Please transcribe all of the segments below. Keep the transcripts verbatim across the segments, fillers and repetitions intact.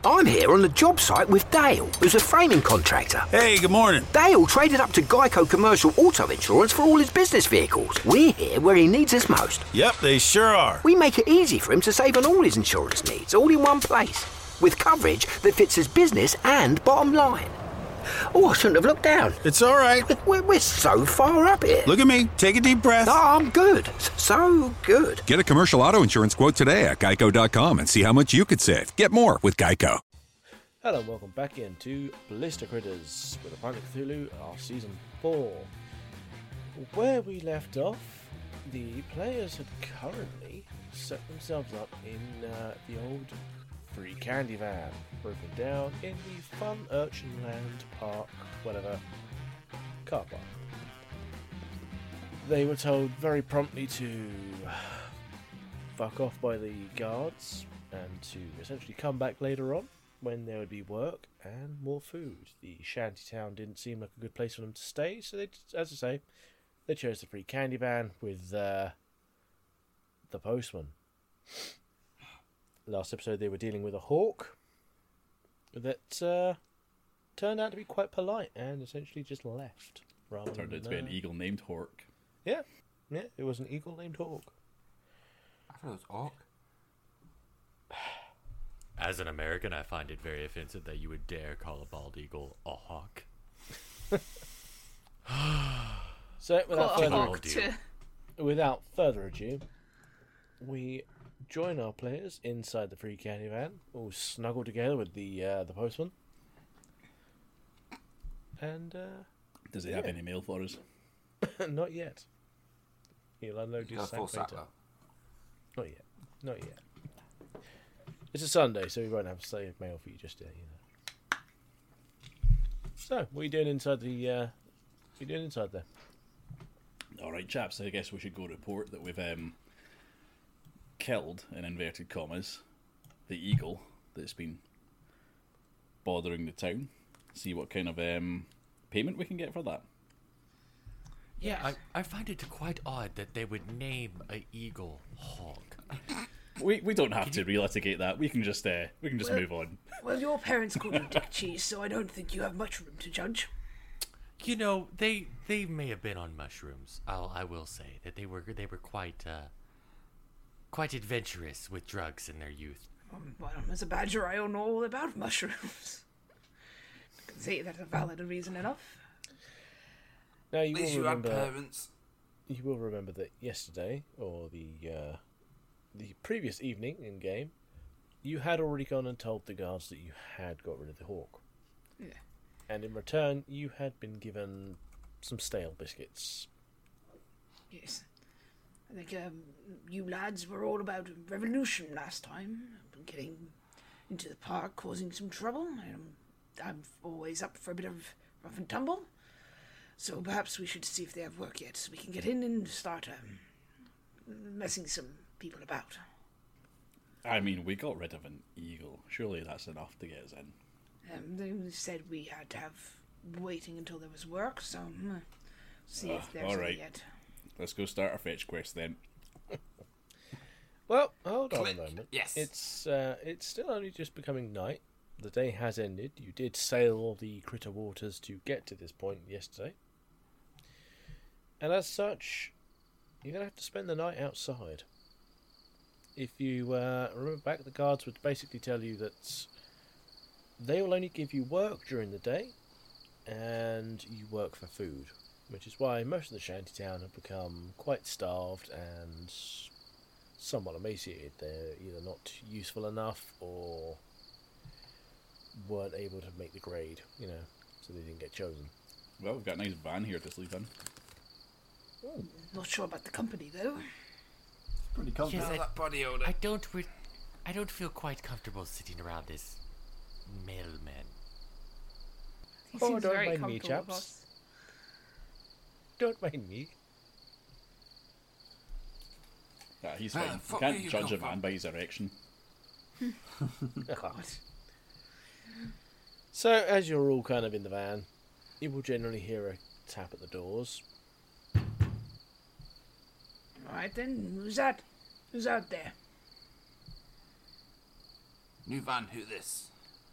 I'm here on the job site with Dale, who's a framing contractor. Hey, good morning. Dale traded up to Geico Commercial Auto Insurance for all his business vehicles. We're here where he needs us most. Yep, they sure are. We make it easy for him to save on all his insurance needs, all in one place, with coverage that fits his business and bottom line. Oh, I shouldn't have looked down. It's all right. We're, we're so far up here. Look at me. Take a deep breath. Oh, I'm good. So good. Get a commercial auto insurance quote today at geico dot com and see how much you could save. Get more with Geico. Hello and welcome back into Ballista Critters with a Planet Cthulhu, our season four. Where we left off, the players had currently set themselves up in uh, the old free candy van, broken down in the Fun Urchin Land Park, whatever, car park. They were told very promptly to fuck off by the guards and to essentially come back later on when there would be work and more food. The shanty town didn't seem like a good place for them to stay, so they, as I say, they chose the free candy van with uh, the postman. Last episode they were dealing with a hawk that uh, turned out to be quite polite and essentially just left. Rather Turned than, out to be an uh, eagle named Hork. Yeah, yeah, it was an eagle named Hawk. I thought it was Orc. As an American, I find it very offensive that you would dare call a bald eagle a hawk. So, without Quite a further, hawk too. without further ado, we join our players inside the free candy van, all snuggled together with the uh, the postman. And uh, Does he have yeah. any mail for us? not yet. He'll unload his Got a sack full sack later. though. Not yet. Not yet. It's a Sunday, so we won't have slave mail for you just yet, you know. So, what are you doing inside the? Uh, what are you doing inside there? All right, chaps. I guess we should go report that we've um, killed, in inverted commas, the eagle that's been bothering the town. See what kind of um, payment we can get for that. Yeah, I, I find it quite odd that they would name a eagle hawk. We we don't have to relitigate that. We can just uh, we can just Well- move on. Well, your parents called you Dick Cheese, so I don't think you have much room to judge. You know, they they may have been on mushrooms. I'll I will say that they were they were quite uh, quite adventurous with drugs in their youth. Um, well, as a badger, I don't know all about mushrooms. I can say that's a valid reason enough. Now you At least will you had remember. parents. You will remember that yesterday, or the uh, the previous evening in game, you had already gone and told the guards that you had got rid of the hawk. Yeah. And in return, you had been given some stale biscuits. Yes. I think um, you lads were all about revolution last time. Getting into the park, causing some trouble. I'm, I'm always up for a bit of rough and tumble. So perhaps we should see if they have work yet, so we can get in and start um, messing some people about. I mean, we got rid of an eagle. Surely that's enough to get us in. Um, they said we had to have waiting until there was work, so hmm, see Ah, if there's all any right. yet. Let's go start our fetch quest then. Well, hold on Click. a moment. Yes. It's uh, it's still only just becoming night. The day has ended. You did sail the critter waters to get to this point yesterday. And as such, you're going to have to spend the night outside. If you uh, remember back, the guards would basically tell you that they will only give you work during the day, and you work for food. Which is why most of the shantytown have become quite starved and somewhat emaciated. They're either not useful enough or weren't able to make the grade, you know, so they didn't get chosen. Well, we've got a nice van here to sleep in. Not sure about the company though. Pretty Yes, How's I, that body odor? I don't re- I don't feel quite comfortable sitting around this mailman. He Oh, seems don't very mind me, comfortable, chaps. boss. Don't mind me. Yeah, he's Where fine. the You fuck can't are you judge a come man from? by his erection. God. So, as you're all kind of in the van, you will generally hear a tap at the doors. Alright then, who's that? Who's out there? New van, who this?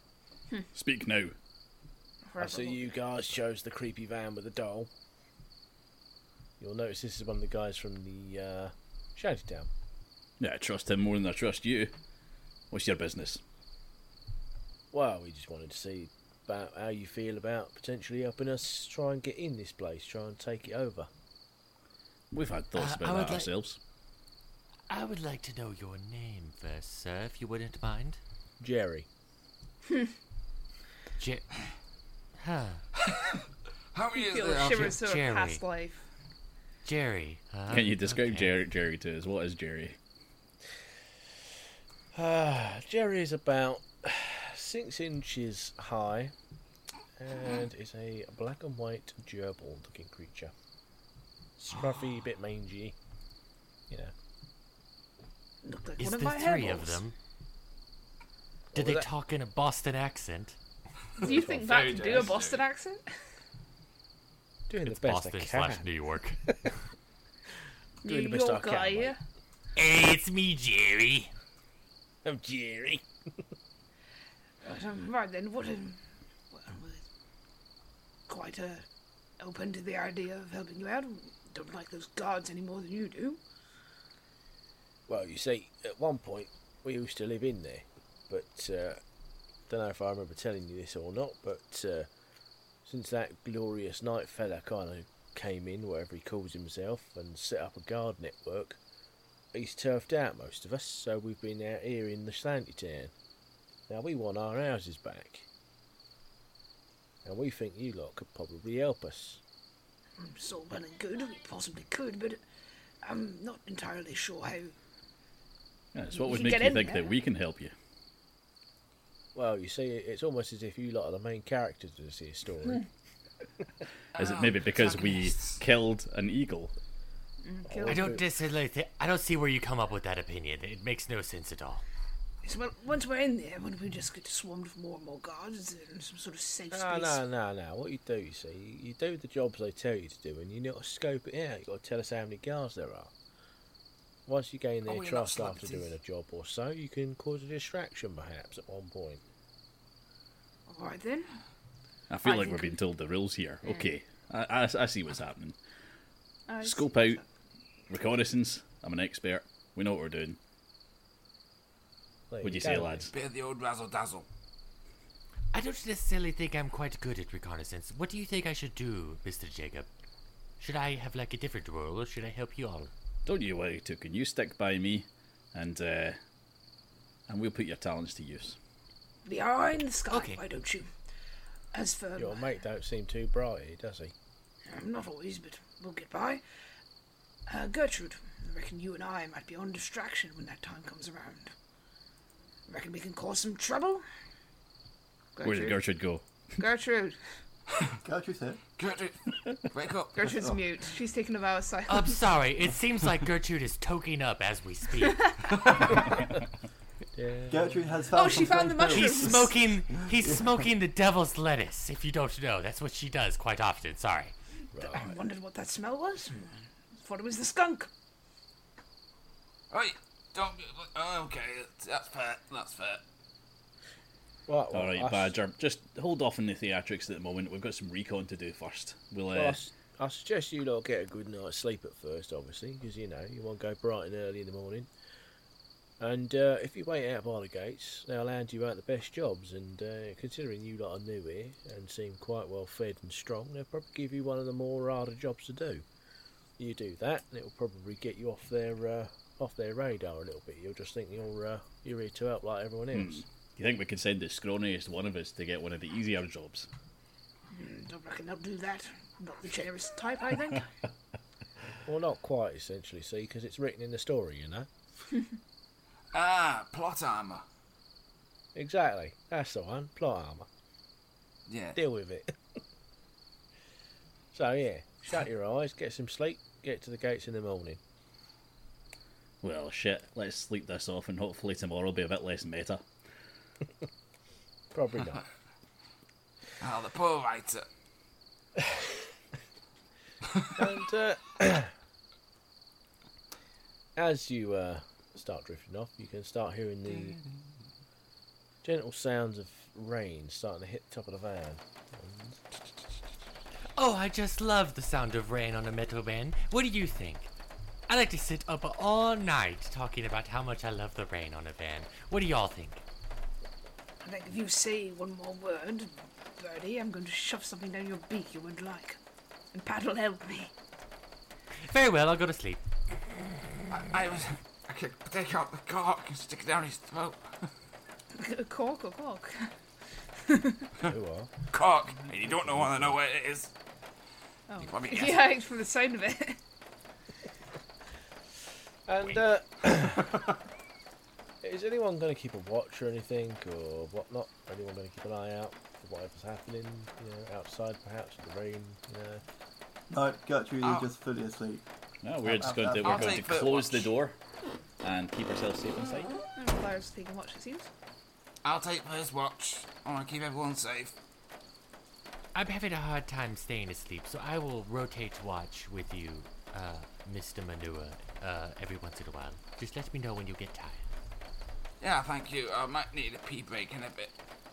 Speak now. I see you guys chose the creepy van with the doll. You'll notice this is one of the guys from the uh, Shantytown. Yeah, I trust him more than I trust you. What's your business? Well, we just wanted to see about how you feel about potentially helping us try and get in this place, try and take it over. We've had thoughts Uh, I about would that like- ourselves. I would like to know your name first, sir, if you wouldn't mind. Jerry. Je- huh. How many is Feel there? shivers to a Jerry. past life. Jerry. Huh? Can you describe Okay. Jerry, Jerry to us? What is Jerry? Uh, Jerry is about six inches high and is a black and white gerbil looking creature. Scruffy, bit mangy. You know. Looked like Is one of there my three hairballs. of them? What Did was they that? talk in a Boston accent? Do you think that very can do a nice, Boston accent? Doing It's the best Boston I slash can. New York. Doing New the best I York can, guy, mate. yeah. Hey, it's me, Jerry. I'm Jerry. Right, um, right then, what? Um, well, we're quite uh, open to the idea of helping you out. Don't like those guards any more than you do. Well, you see, at one point we used to live in there, but uh, don't know if I remember telling you this or not. But uh, since that glorious night fella kind of came in, whatever he calls himself, and set up a guard network, he's turfed out most of us. So we've been out here in the Slantytown. Now we want our houses back, and we think you lot could probably help us. It's all well and good, we possibly could, but I'm not entirely sure how. Yeah, so what You would can make get you in think there. that we can help you? Well, you see, it's almost as if you lot are the main characters of this here story. Is it maybe because we protagonists. killed an eagle? I don't necessarily thi- I don't see where you come up with that opinion. It makes no sense at all. So, well, once we're in there, when we just get swarmed with more and more guards and some sort of safe No, space. no, no, no. What you do, you see, you do the jobs they tell you to do, and you got to scope it out. You got to tell us how many guards there are. Once you gain their Oh, we're not trust after celebrities. doing a job or so, you can cause a distraction, perhaps, at one point. All right then. I feel I like think we're being told the rules here. Okay, I, I, I see what's happening. I Scope see. out, reconnaissance. I'm an expert. We know what we're doing. There What'd you go, say, then. lads? Bit of the old razzle dazzle. I don't necessarily think I'm quite good at reconnaissance. What do you think I should do, Mister Jacob? Should I have like a different role, or should I help you all? Don't you worry, Token. You stick by me, and uh, and we'll put your talents to use. The eye in the sky, Okay. why don't you? As for Your mate don't seem too bright here, does he? um, not always, but we'll get by. Uh, Gertrude, I reckon you and I might be on distraction when that time comes around. Reckon we can cause some trouble? Where did Gertrude go? Gertrude. Gertrude there. Gertrude, wake up. Gertrude's mute. She's taking a vow of silence. I'm sorry. It seems like Gertrude is toking up as we speak. Yeah. Gertrude has found Oh, she some found the fresh mushrooms. He's smoking. He's smoking the devil's lettuce. If you don't know, that's what she does quite often. Sorry. I wondered what that smell was. Thought it was the skunk. Right, don't. be- Oh, okay, that's fair. That's fair. Right, well, All right, I s- Badger. Just hold off on the theatrics at the moment. We've got some recon to do first. We'll. Uh, well, I, s- I suggest you lot get a good night's sleep at first, obviously, because, you know, you want to go bright and early in the morning. And uh, if you wait out by the gates, they'll hand you out the best jobs. And uh, considering you lot are new here and seem quite well fed and strong, they'll probably give you one of the more harder jobs to do. You do that, and it'll probably get you off their uh, off their radar a little bit. You'll just think you're uh, you're here to help like everyone else. do you think we could send the scrawniest one of us to get one of the easier jobs? Hmm, don't reckon they'll do that. Not the generous type, I think. Well, not quite, essentially, see, because it's written in the story, you know. Ah, plot armor. Exactly, that's the one. Plot armor. Yeah. Deal with it. So yeah, shut your eyes, get some sleep, get to the gates in the morning. Well, shit. Let's sleep this off, and hopefully tomorrow will be a bit less meta. Probably not. Oh, the poor writer. And uh, as you uh, start drifting off, you can start hearing the gentle sounds of rain starting to hit the top of the van. Oh, I just love the sound of rain on a metal van. What do you think? I like to sit up all night talking about how much I love the rain on a van. What do y'all think? I think if you say one more word, Birdie, I'm going to shove something down your beak you wouldn't like. And Pat will help me. Very well, I'll go to sleep. I, I was. I could take out the cork and stick it down his throat. A cork or cork? You are. Cork, and you don't know want to know where it is. Oh. You want me to guess? Yeah, from the sound of it. And, uh, is anyone going to keep a watch or anything, or whatnot? Anyone going to keep an eye out for whatever's happening, you know, outside perhaps, with the rain, you know? No, Gertrude Oh. is just fully asleep. No, we're just going to I'll we're going to take the close the watch. door and keep ourselves safe inside. Claire's taking watch, it seems. I'll take first watch. I want to keep everyone safe. I'm having a hard time staying asleep, so I will rotate watch with you, uh, Mister Manua, uh, every once in a while. Just let me know when you get tired. Yeah, thank you. I might need a pee break in a bit.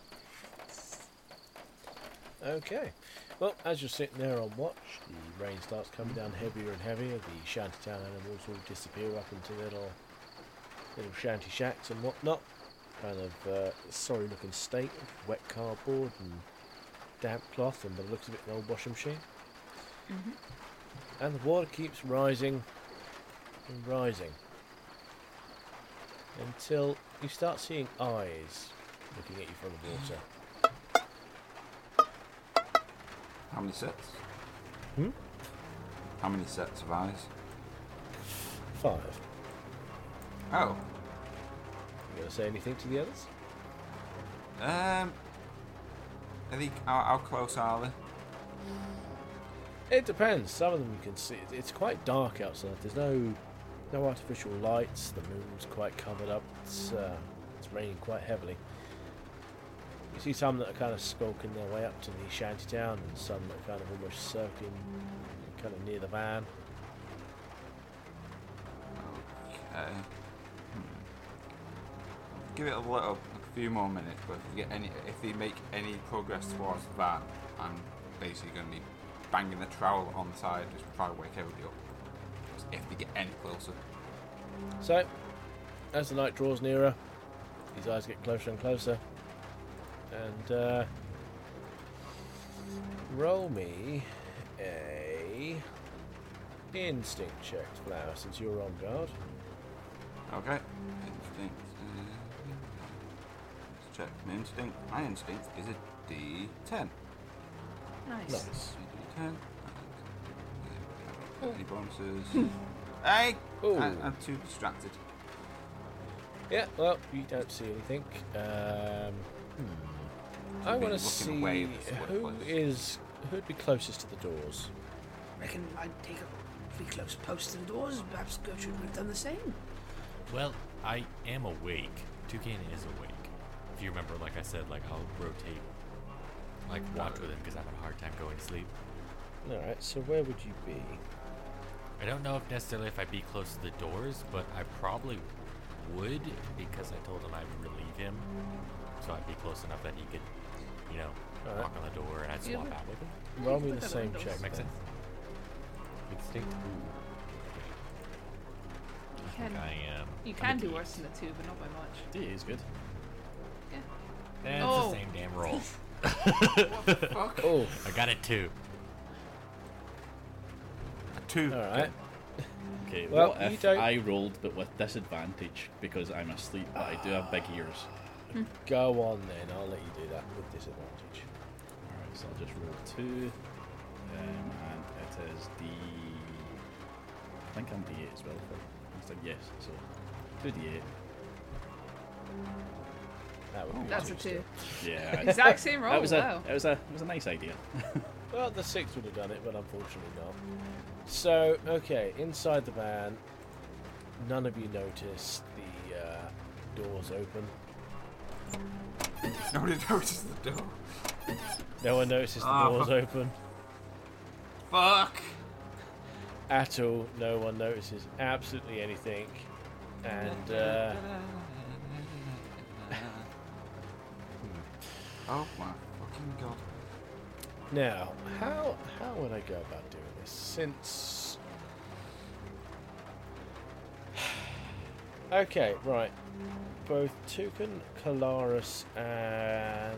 Okay. Well, as you're sitting there on watch, the rain starts coming down heavier and heavier. The shantytown animals all disappear up into their little, little shanty shacks and whatnot. Kind of uh, sorry-looking state of wet cardboard and damp cloth, and by the looks of it, an old washing machine. Mm-hmm. And the water keeps rising and rising until you start seeing eyes looking at you from the water. How many sets? Hmm? How many sets of eyes? Five. Oh. You going to say anything to the others? Um. Are they, how, how close are they? It depends. Some of them you can see. It's quite dark outside. There's no no artificial lights. The moon's quite covered up. It's uh, it's raining quite heavily. You see some that are kind of skulking their way up to the shanty town, and some that are kind of almost circling, kind of near the van. Okay. Hmm. Give it a little, a few more minutes. But if you get any, if they make any progress towards the van, I'm basically going to be banging the trowel on the side, just try to wake everybody up. Just if they get any closer. So, as the night draws nearer, these eyes get closer and closer. And uh, roll me a instinct check, Flower, since you're on guard. Okay. Instinct. Uh, let's check my instinct. My instinct is a D ten. Nice. Nice. D ten. Any bonuses? Hey! Ooh. I, I'm too distracted. Yeah, well, you don't see anything. Um, hmm. I I've been want to looking see away with the who workplace. is who'd be closest to the doors. Reckon I'd take a pretty close post to the doors. Perhaps Gertrude would have done the same. Well, I am awake. Toucan is awake. If you remember, like I said, like I'll rotate, like watch with him because I have a hard time going to sleep. All right, so where would you be? I don't know if necessarily if I'd be close to the doors, but I probably would because I told him I'd relieve him, so I'd be close enough that he could, you know, All right. walk on the door and I'd Yeah, swap but- out with him. Roll me Look the at same windows. check. Makes then. sense. Instinct. You I can, think I am. you I'm can a do D. worse than a two, but not by much. D is good. Eh, it's Oh. the same damn roll. Fuck. Oh, I got it too. A two. all right. Okay, Well, what you if don't- I rolled but with disadvantage because I'm asleep but I do have big ears? Go on then. I'll let you do that with disadvantage. Alright, so I'll just roll two. Um, and it is D. I think I'm D eight as well. For, I said yes, so two D eight. That would be That's a two two. still. Yeah. Exact same roll. That was a Wow. it was a it was a nice idea. Well, the six would have done it, but unfortunately not. So, okay, inside the van, none of you notice the uh, doors open. Nobody noticed the door. No one notices the Oh. doors open Fuck. at all. No one notices absolutely anything. And uh, Oh my fucking god. Now, how how would I go about doing this? Since okay, right, both Toucan, Kalaris, and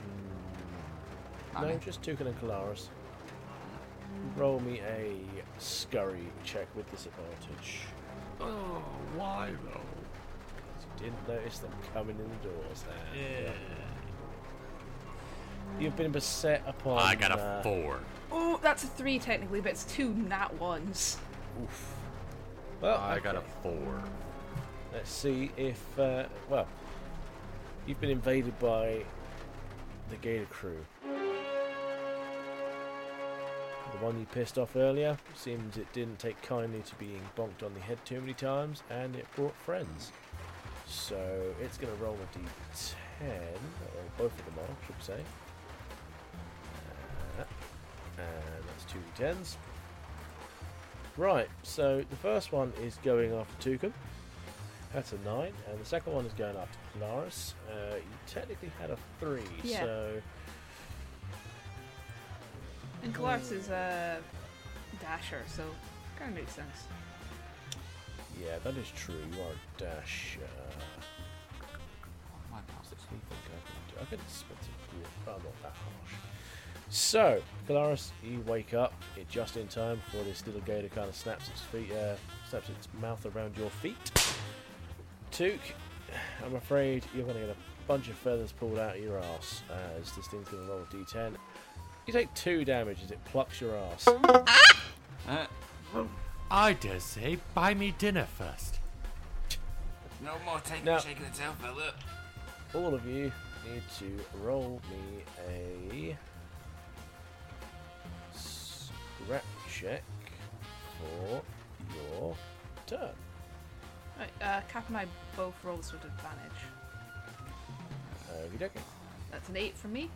no, Annie? just Toucan and Kalaris. Roll me a scurry check with disadvantage. Oh, why though? You didn't notice them coming in the doors. And, yeah. You've been beset upon. I got a uh, four. Oh, that's a three technically, but it's two nat ones. Oof. Well, I got a okay. four. Let's see if, uh, well, you've been invaded by the Gator crew. The one you pissed off earlier seems it didn't take kindly to being bonked on the head too many times, and it brought friends. So it's going to roll a d ten, or both of them are, should we say. Uh, and that's two d tens. Right, so the first one is going after Toucan. That's a nine, and the second one is going after Polaris. Uh, you technically had a three, Yeah. so And Kalaris is a dasher, so kind of makes sense. yeah, that is true. You are a dash. Uh, My what's bastard. this new thing I can do? I could spend some good, but I'm not that harsh. So, Kalaris, you wake up it just in time before this little gator kind of snaps its feet, uh, snaps its mouth around your feet. Took, I'm afraid you're going to get a bunch of feathers pulled out of your ass as this thing's going to roll a d ten. You take two damage as it plucks your ass. Uh, I dare say, buy me dinner first. no more taking Now- shaking the tail, fella. All of you need to roll me a scrap check for your turn. Right, uh, Cap and I both rolls with advantage. Okie dokie. That's an eight for me.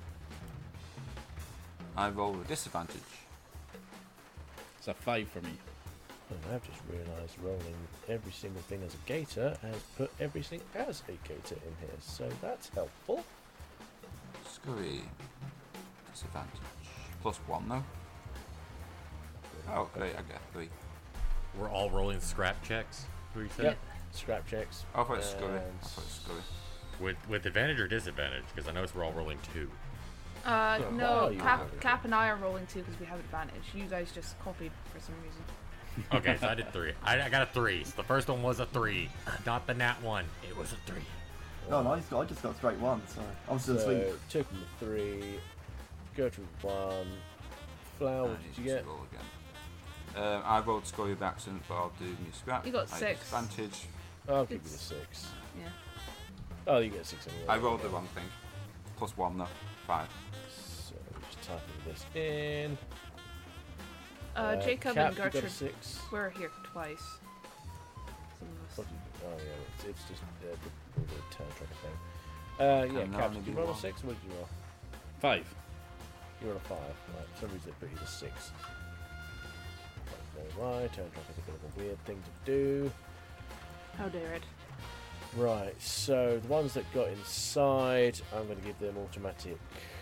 I roll with disadvantage. It's a five for me. And I've just realised rolling every single thing as a gator has put everything as a gator in here, so that's helpful. Scurry. Disadvantage. Plus one though. Oh, great, I get three. We're all rolling scrap checks. What you said? Yep. Scrap checks. I thought it's scurry. I and- thought it's scurry. With with advantage or disadvantage? Because I notice we're all rolling two. Uh, Oh, no, you Cap, have it. Cap and I are rolling two because we have advantage. You guys just copied for some reason. Okay, so I did three. I, I got a three. So the first one was a three, not the nat one. It was a three. No, no, I just got, I just got straight one, so I'm still So, sweet. took them a three, Gertrude one, Flower, I what need did you to get? roll again. Um, I rolled scurry with accident, but I'll do my scrap. You got I six. Disadvantage. I'll give you the It's- six. Yeah. Oh, you get six anyway. I rolled the wrong thing. Plus one though. Five. So, just typing this in. Uh, Jacob Cap, and you got a Gertrude six. were here twice. Some of us. What did you- oh yeah, it's, it's just uh, the, the turn tracker thing. Uh, yeah, Can Cap, only did you be roll a one. six? What did you roll? Five. You rolled a five. Right, for some reason it put you to six. That's very right. Turn tracker's a bit of a weird thing to do. How dare it? Right, so the ones that got inside, I'm going to give them automatic.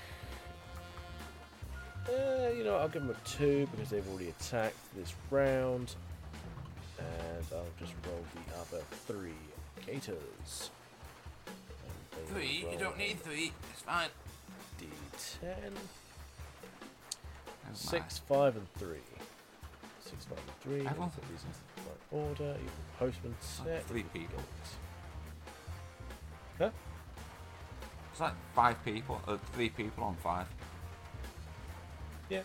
Uh, you know what, I'll give them a two because they've already attacked this round. And I'll just roll the other three gators. And they Three? roll You don't need three. It's fine. D ten. Oh, Six, five, and three. Six, five, and three. Let me Everyone- put these into the right order. Even postman set. three people. Huh? It's like five people. Uh, three people on five. Yeah.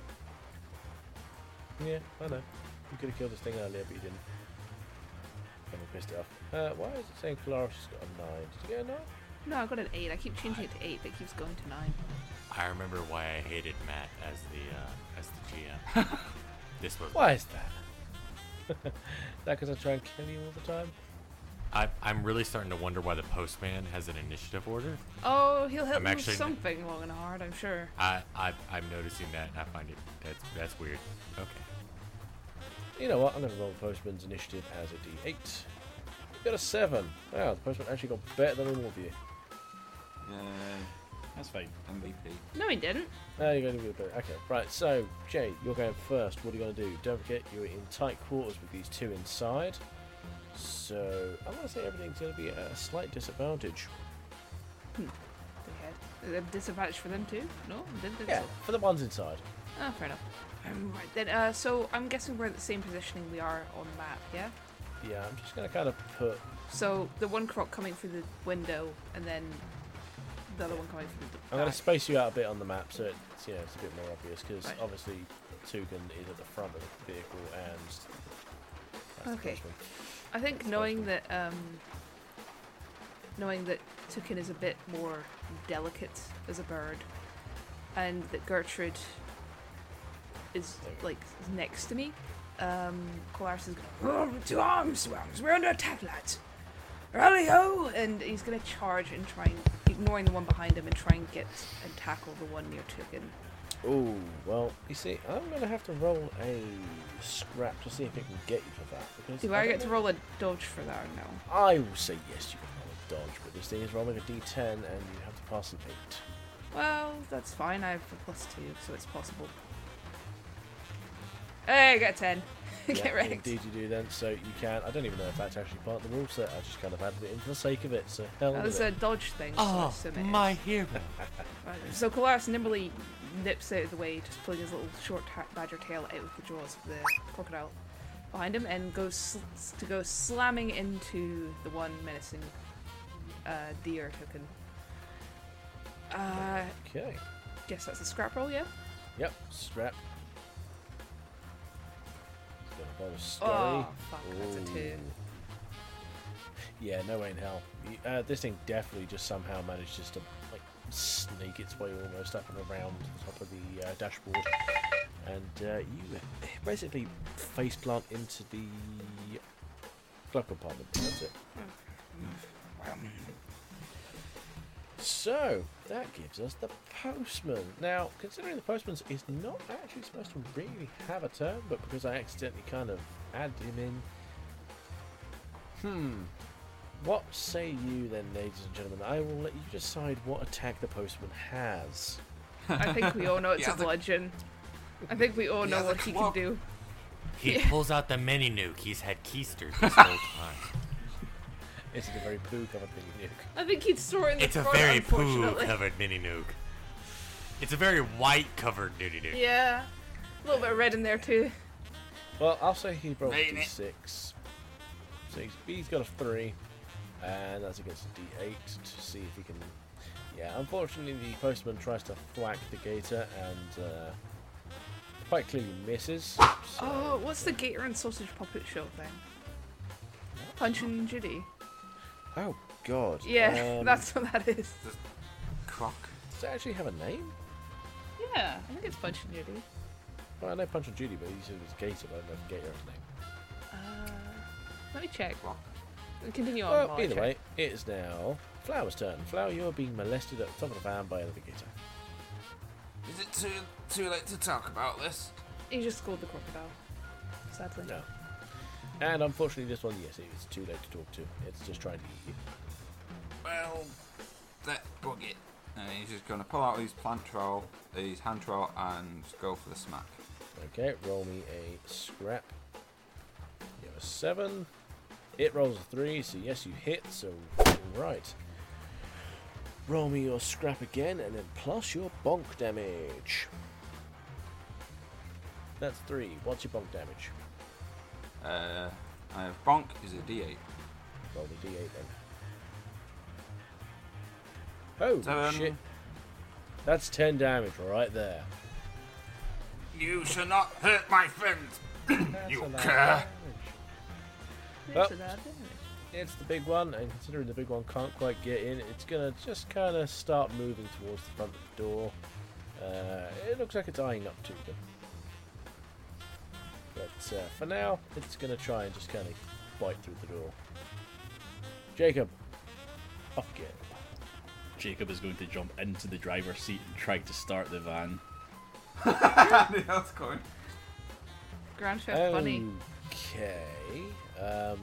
Yeah, I know. You could have killed this thing earlier, but you didn't. And we pissed it off. Uh, why is it saying Claris has got a nine? Did you get a nine? No, I got an eight. I keep changing it to eight, but it keeps going to nine. I remember why I hated Matt as the uh, as the G M. This was Why is that? Is that because I try and kill you all the time? I, I'm really starting to wonder why the postman has an initiative order. Oh, he'll help I'm me with actually- something long and hard, I'm sure. I, I I'm noticing that. And I find it that's that's weird. Okay. You know what? I'm going to roll the postman's initiative as a d eight. You got a seven. Wow, the postman actually got better than all of you. Yay. That's fine. M V P. No, he didn't. No, you're going to be a bit. Okay, right. So, Jay, you're going first. What are you going to do? Don't forget, you're in tight quarters with these two inside. So, I'm going to say everything's going to be at a slight disadvantage. Hmm. They had a disadvantage for them too? No, didn't think Yeah, so. for the ones inside. Oh, fair enough. Um, right then. Uh, so I'm guessing we're at the same positioning we are on the map. Yeah. Yeah, I'm just going to kind of put. So the one croc coming through the window, and then the other one coming through the. I'm going back. to space you out a bit on the map so it's, you know, it's a bit more obvious because Right. obviously Tugan is at the front of the vehicle and. That's the Okay. postman. I think knowing that um, knowing that Tukin is a bit more delicate as a bird, and that Gertrude is like next to me, um, Colaris is going, oh, to arms, arms, we're under attack, lads. Rally ho! And he's going to charge and try and, ignoring the one behind him, and try and get and tackle the one near Tukin. Oh, well, you see, I'm going to have to roll a scrap to see if it can get you for that. Because Do I don't get to know- roll a dodge for that or no? I will say yes, you can roll a dodge, but this thing is rolling a d ten and you have to pass an eight. Well, that's fine. I have a plus two, so it's possible. Hey, I got a ten. Get Yeah, wrecked. indeed you do then, so you can. I don't even know if that's actually part of the rule set, I just kind of added it in for the sake of it, so hell That with was it. a dodge thing. So I Oh, assume it my is. hero. Right, So Colaris nimbly nips out of the way, just pulling his little short ha- badger tail out of the jaws of the crocodile behind him, and goes sl- to go slamming into the one menacing uh, deer token. Uh, Okay. guess that's a scrap roll, yeah? Yep, strap. Got a bonus scurry. Oh, fuck, that's a two. Ooh. Yeah, no way in hell. You- Uh, this thing definitely just somehow manages to like sneak its way almost up and around the top of the uh, dashboard, and uh, you basically face plant into the glove compartment. That's it. So that gives us the postman. Now, considering the postman is not actually supposed to really have a turn, but because I accidentally kind of added him in. Hmm. What say you then, ladies and gentlemen? I will let you decide what attack the postman has. I think we all know it's Yeah, a the- bludgeon. I think we all Yeah, know the what he can club. do. He Yeah. pulls out the mini nuke he's had keistered this whole time. Is it a very poo covered mini nuke? I think he'd store it in the It's a front, very poo unfortunately. covered mini nuke. It's a very white covered mini nuke. Yeah. A little bit of red in there too. Well, I'll say he rolled a Rain d it. six. So he's, he's got a three, and that's against a d eight to see if he can. Yeah, unfortunately, the postman tries to thwack the gator and uh, quite clearly misses. So, Oh, what's the gator and sausage puppet show thing? Punch and Judy. Oh God. Yeah, Um, that's what that is. Croc. Does it actually have a name? Yeah, I think it's Punch and Judy. Well, I know Punch and Judy, but he said it was Gator, but I don't know if Gator has a name. Uh, let me check. Croc. Continue on. Well, while I either check. way, it is now Flower's turn. Flower, you're being molested at the top of the van by another gator. Is it too too late to talk about this? He just scored the crocodile. Sadly. No. And unfortunately, this one, yes, it's too late to talk to. It's just trying to eat you. Well, that bug it. And he's just going to pull out his plant trowel, his hand trowel, and go for the smack. Okay, roll me a scrap. You have a seven. It rolls a three, so yes, you hit. So right. Roll me your scrap again, and then plus your bonk damage. That's three. What's your bonk damage? Uh, I have bonk is a d eight. Roll the d eight then. Oh Seven. shit! That's ten damage right there. You shall not hurt my friends. That's You a lot of cur. damage. Well, So that damage. it's the big one, and considering the big one can't quite get in, it's gonna just kind of start moving towards the front of the door. Uh, it looks like it's eyeing up to them. But uh, for now, it's gonna try and just kind of bite through the door. Jacob, up again. Jacob is going to jump into the driver's seat and try to start the van. That's going. Grand Theft Bunny. Okay. Um,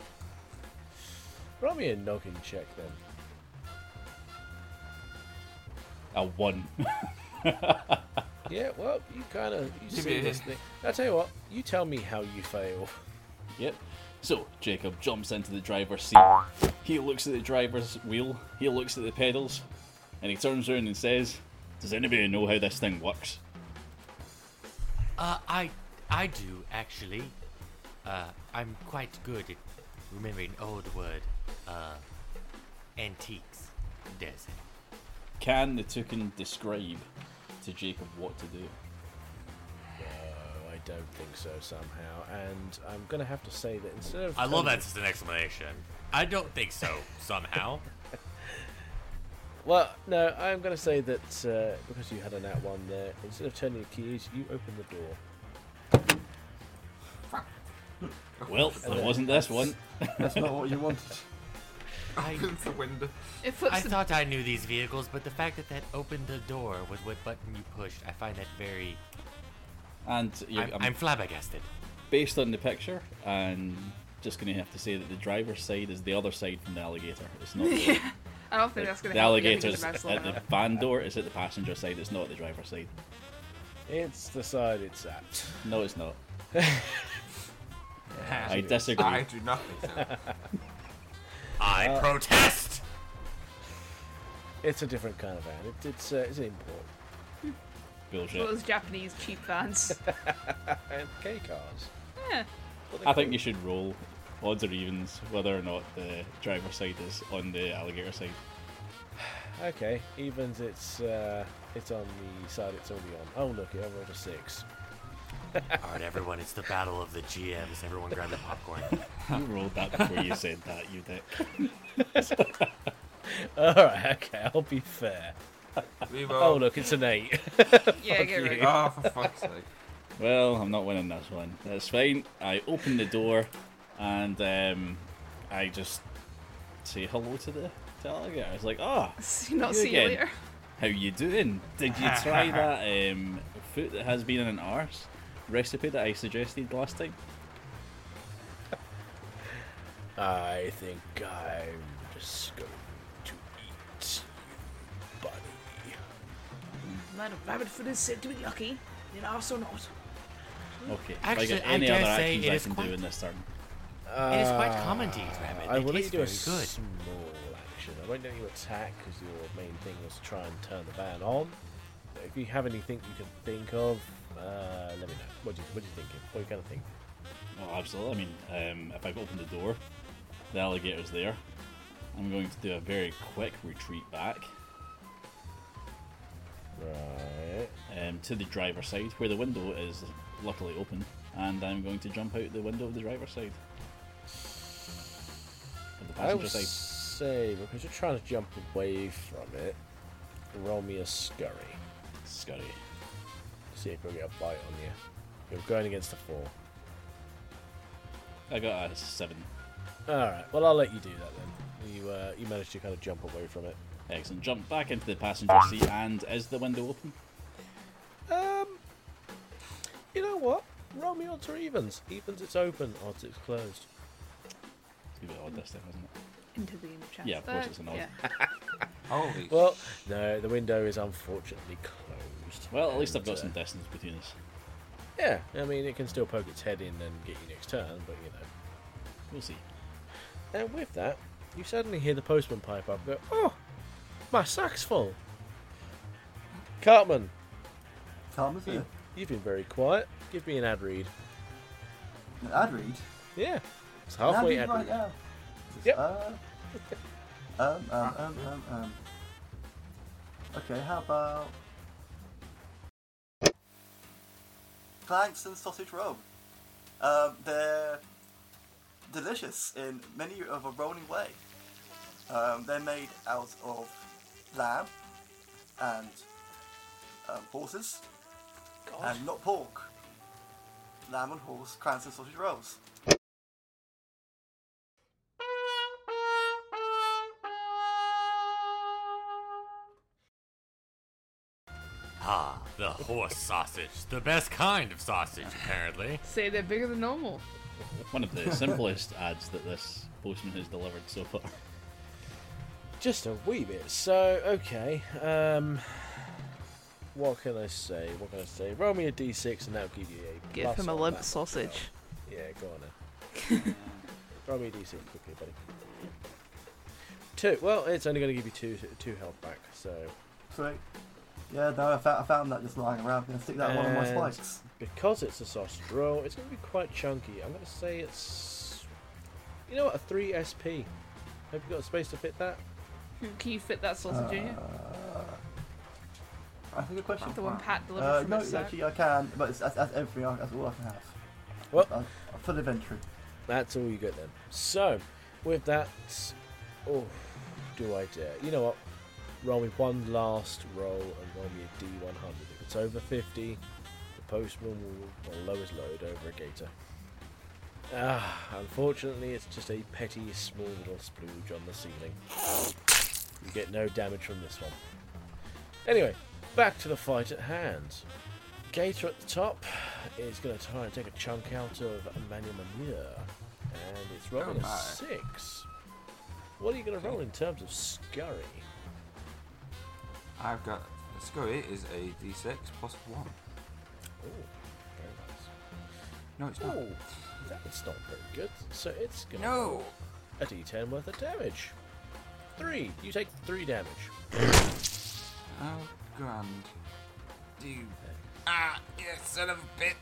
roll me a noggin check then. A one. Yeah, well, you kind of you Give see me a this hint. thing. I'll tell you what. You tell me how you fail. Yep. So Jacob jumps into the driver's seat. He looks at the driver's wheel. He looks at the pedals, and he turns around and says, "Does anybody know how this thing works?" Uh, I, I do actually. Uh, I'm quite good at remembering old word. Uh, antiques. Dare say. Can the Toucan describe to Jacob what to do? No, I don't think so somehow. And I'm going to have to say that instead of... I love telling that you- as an explanation. I don't think so, somehow. Well, no, I'm going to say that uh, because you had an nat one there, instead of turning your keys, you open the door. Well, it wasn't this one. That's not what you wanted. I, Opens the window. It flips I the- thought I knew these vehicles, but the fact that that opened the door was what button you pushed, I find that very... And you, I'm, I'm, I'm flabbergasted. based on the picture, and just going to have to say that the driver's side is the other side from the alligator. It's not the, I don't think that's the going to help you. I think alligator's it's at about the van door. It's at the passenger side. It's not at the driver's side. It's the side it's at. No, it's not. Yeah, I it is. disagree. I do not think so. I Uh, protest! It's a different kind of van. It, it's, uh, it's an import. Bullshit. Those Japanese cheap vans. And K cars. Yeah. What they I think call- you should roll odds or evens whether or not the driver's side is on the alligator side. Okay, evens. It's uh, it's on the side it's already on. Oh look, I rolled a six. Alright, everyone, it's the battle of the G Ms. Everyone grab the popcorn. You rolled that before you said that, you dick. All right, okay, I'll be fair. We Oh will. look, it's an eight. Yeah, get rid. Oh, for fuck's sake. Well, I'm not winning this one. That's fine. I open the door and um, I just say hello to the to alligator. I was like, "Oh, Not you see you again. later. How you doing? Did you try that um, food that has been in an arse recipe that I suggested last time?" I think I'm just going to eat you, buddy. Man, a rabbit foot is said to be lucky, yet also not. Okay. Actually, if I get I any dare other say actions it I is can quite- do in this turn. It is quite common to eat rabbit. I They will let you taste do a very good. small action. I won't let you attack because your main thing was to try and turn the van on. But if you have anything you can think of, uh, let me know. What do you What do you thinking? What are you kind of think? Oh, absolutely. I mean, um, if I've opened the door, the alligator's there. I'm going to do a very quick retreat back Right. um, to the driver's side, where the window is luckily open, and I'm going to jump out the window of the driver's side. Of the I passenger would side. say because you're trying to jump away from it, roll me a scurry. Scurry. See if you'll get a bite on you. You're going against a four. I got a seven. All right. Well, I'll let you do that then. You uh, you managed to kind of jump away from it. Excellent. Jump back into the passenger seat, and is the window open? Um, you know what? Roll me odds or evens. Evens, it's open. Odds, it's closed. It's a bit odd this time, isn't it? Into the game of chance. Yeah, of course Uh, it's an odd. Yeah. Holy Well, no, the window is unfortunately closed. Well, at least I've And, got uh, some distance between us. Yeah, I mean, it can still poke its head in and get you next turn, but you know. We'll see. And with that, you suddenly hear the postman pipe up and go, "Oh, my sack's full." Cartman, Karma's you, here. you've been very quiet. Give me an ad read. An ad read? Yeah, it's An halfway ad ad read read. right now. Yep. Uh, um, um, um, um, um. Okay, how about planks and sausage roll? Um, they're delicious in many of a rolling way. Um, they're made out of lamb and um, horses, and not pork. Lamb and horse, crans and sausage rolls. Ah, the horse sausage. The best kind of sausage, apparently. Say they're bigger than normal. One of the simplest ads that this postman has delivered so far. Just a wee bit. So, okay. Um, what can I say? What can I say? Roll me a d six and that'll give you a Give plus him a on limp that. sausage. Yeah, go on then. Roll me a d six quickly, buddy. Two. Well, it's only going to give you two two health back, so... Sweet. Yeah, no, I found, I found that just lying around. I'm going to stick that on one of my And spikes. because it's a sausage roll, it's going to be quite chunky. I'm going to say it's... You know what? A three S P. Have you got space to fit that? Can you fit that sausage in here? Uh, I think a question. The one Pat delivered Uh, from no, his sack. actually I can, but it's, that's, that's everything. I- That's all I can have. Well, Uh, full inventory. that's all you get then. So, with that... Oh, do I dare? You know what? Roll me one last roll and roll me a D one hundred. If it's over fifty, the postman will, will lower his load over a gator. Ah, unfortunately, it's just a petty, small little splooge on the ceiling. You get no damage from this one. Anyway, back to the fight at hand. Gator at the top is going to try and take a chunk out of Emmanuel Manure, and it's rolling Oh a my. six. What are you going to roll in terms of scurry? I've got the scurry is a d six plus one. Oh, very nice. No, it's not. Oh, that's not very good. So it's going to No. roll a d ten worth of damage. Three. You take three damage. Oh, grand. Dude. Ah, you son of a bitch.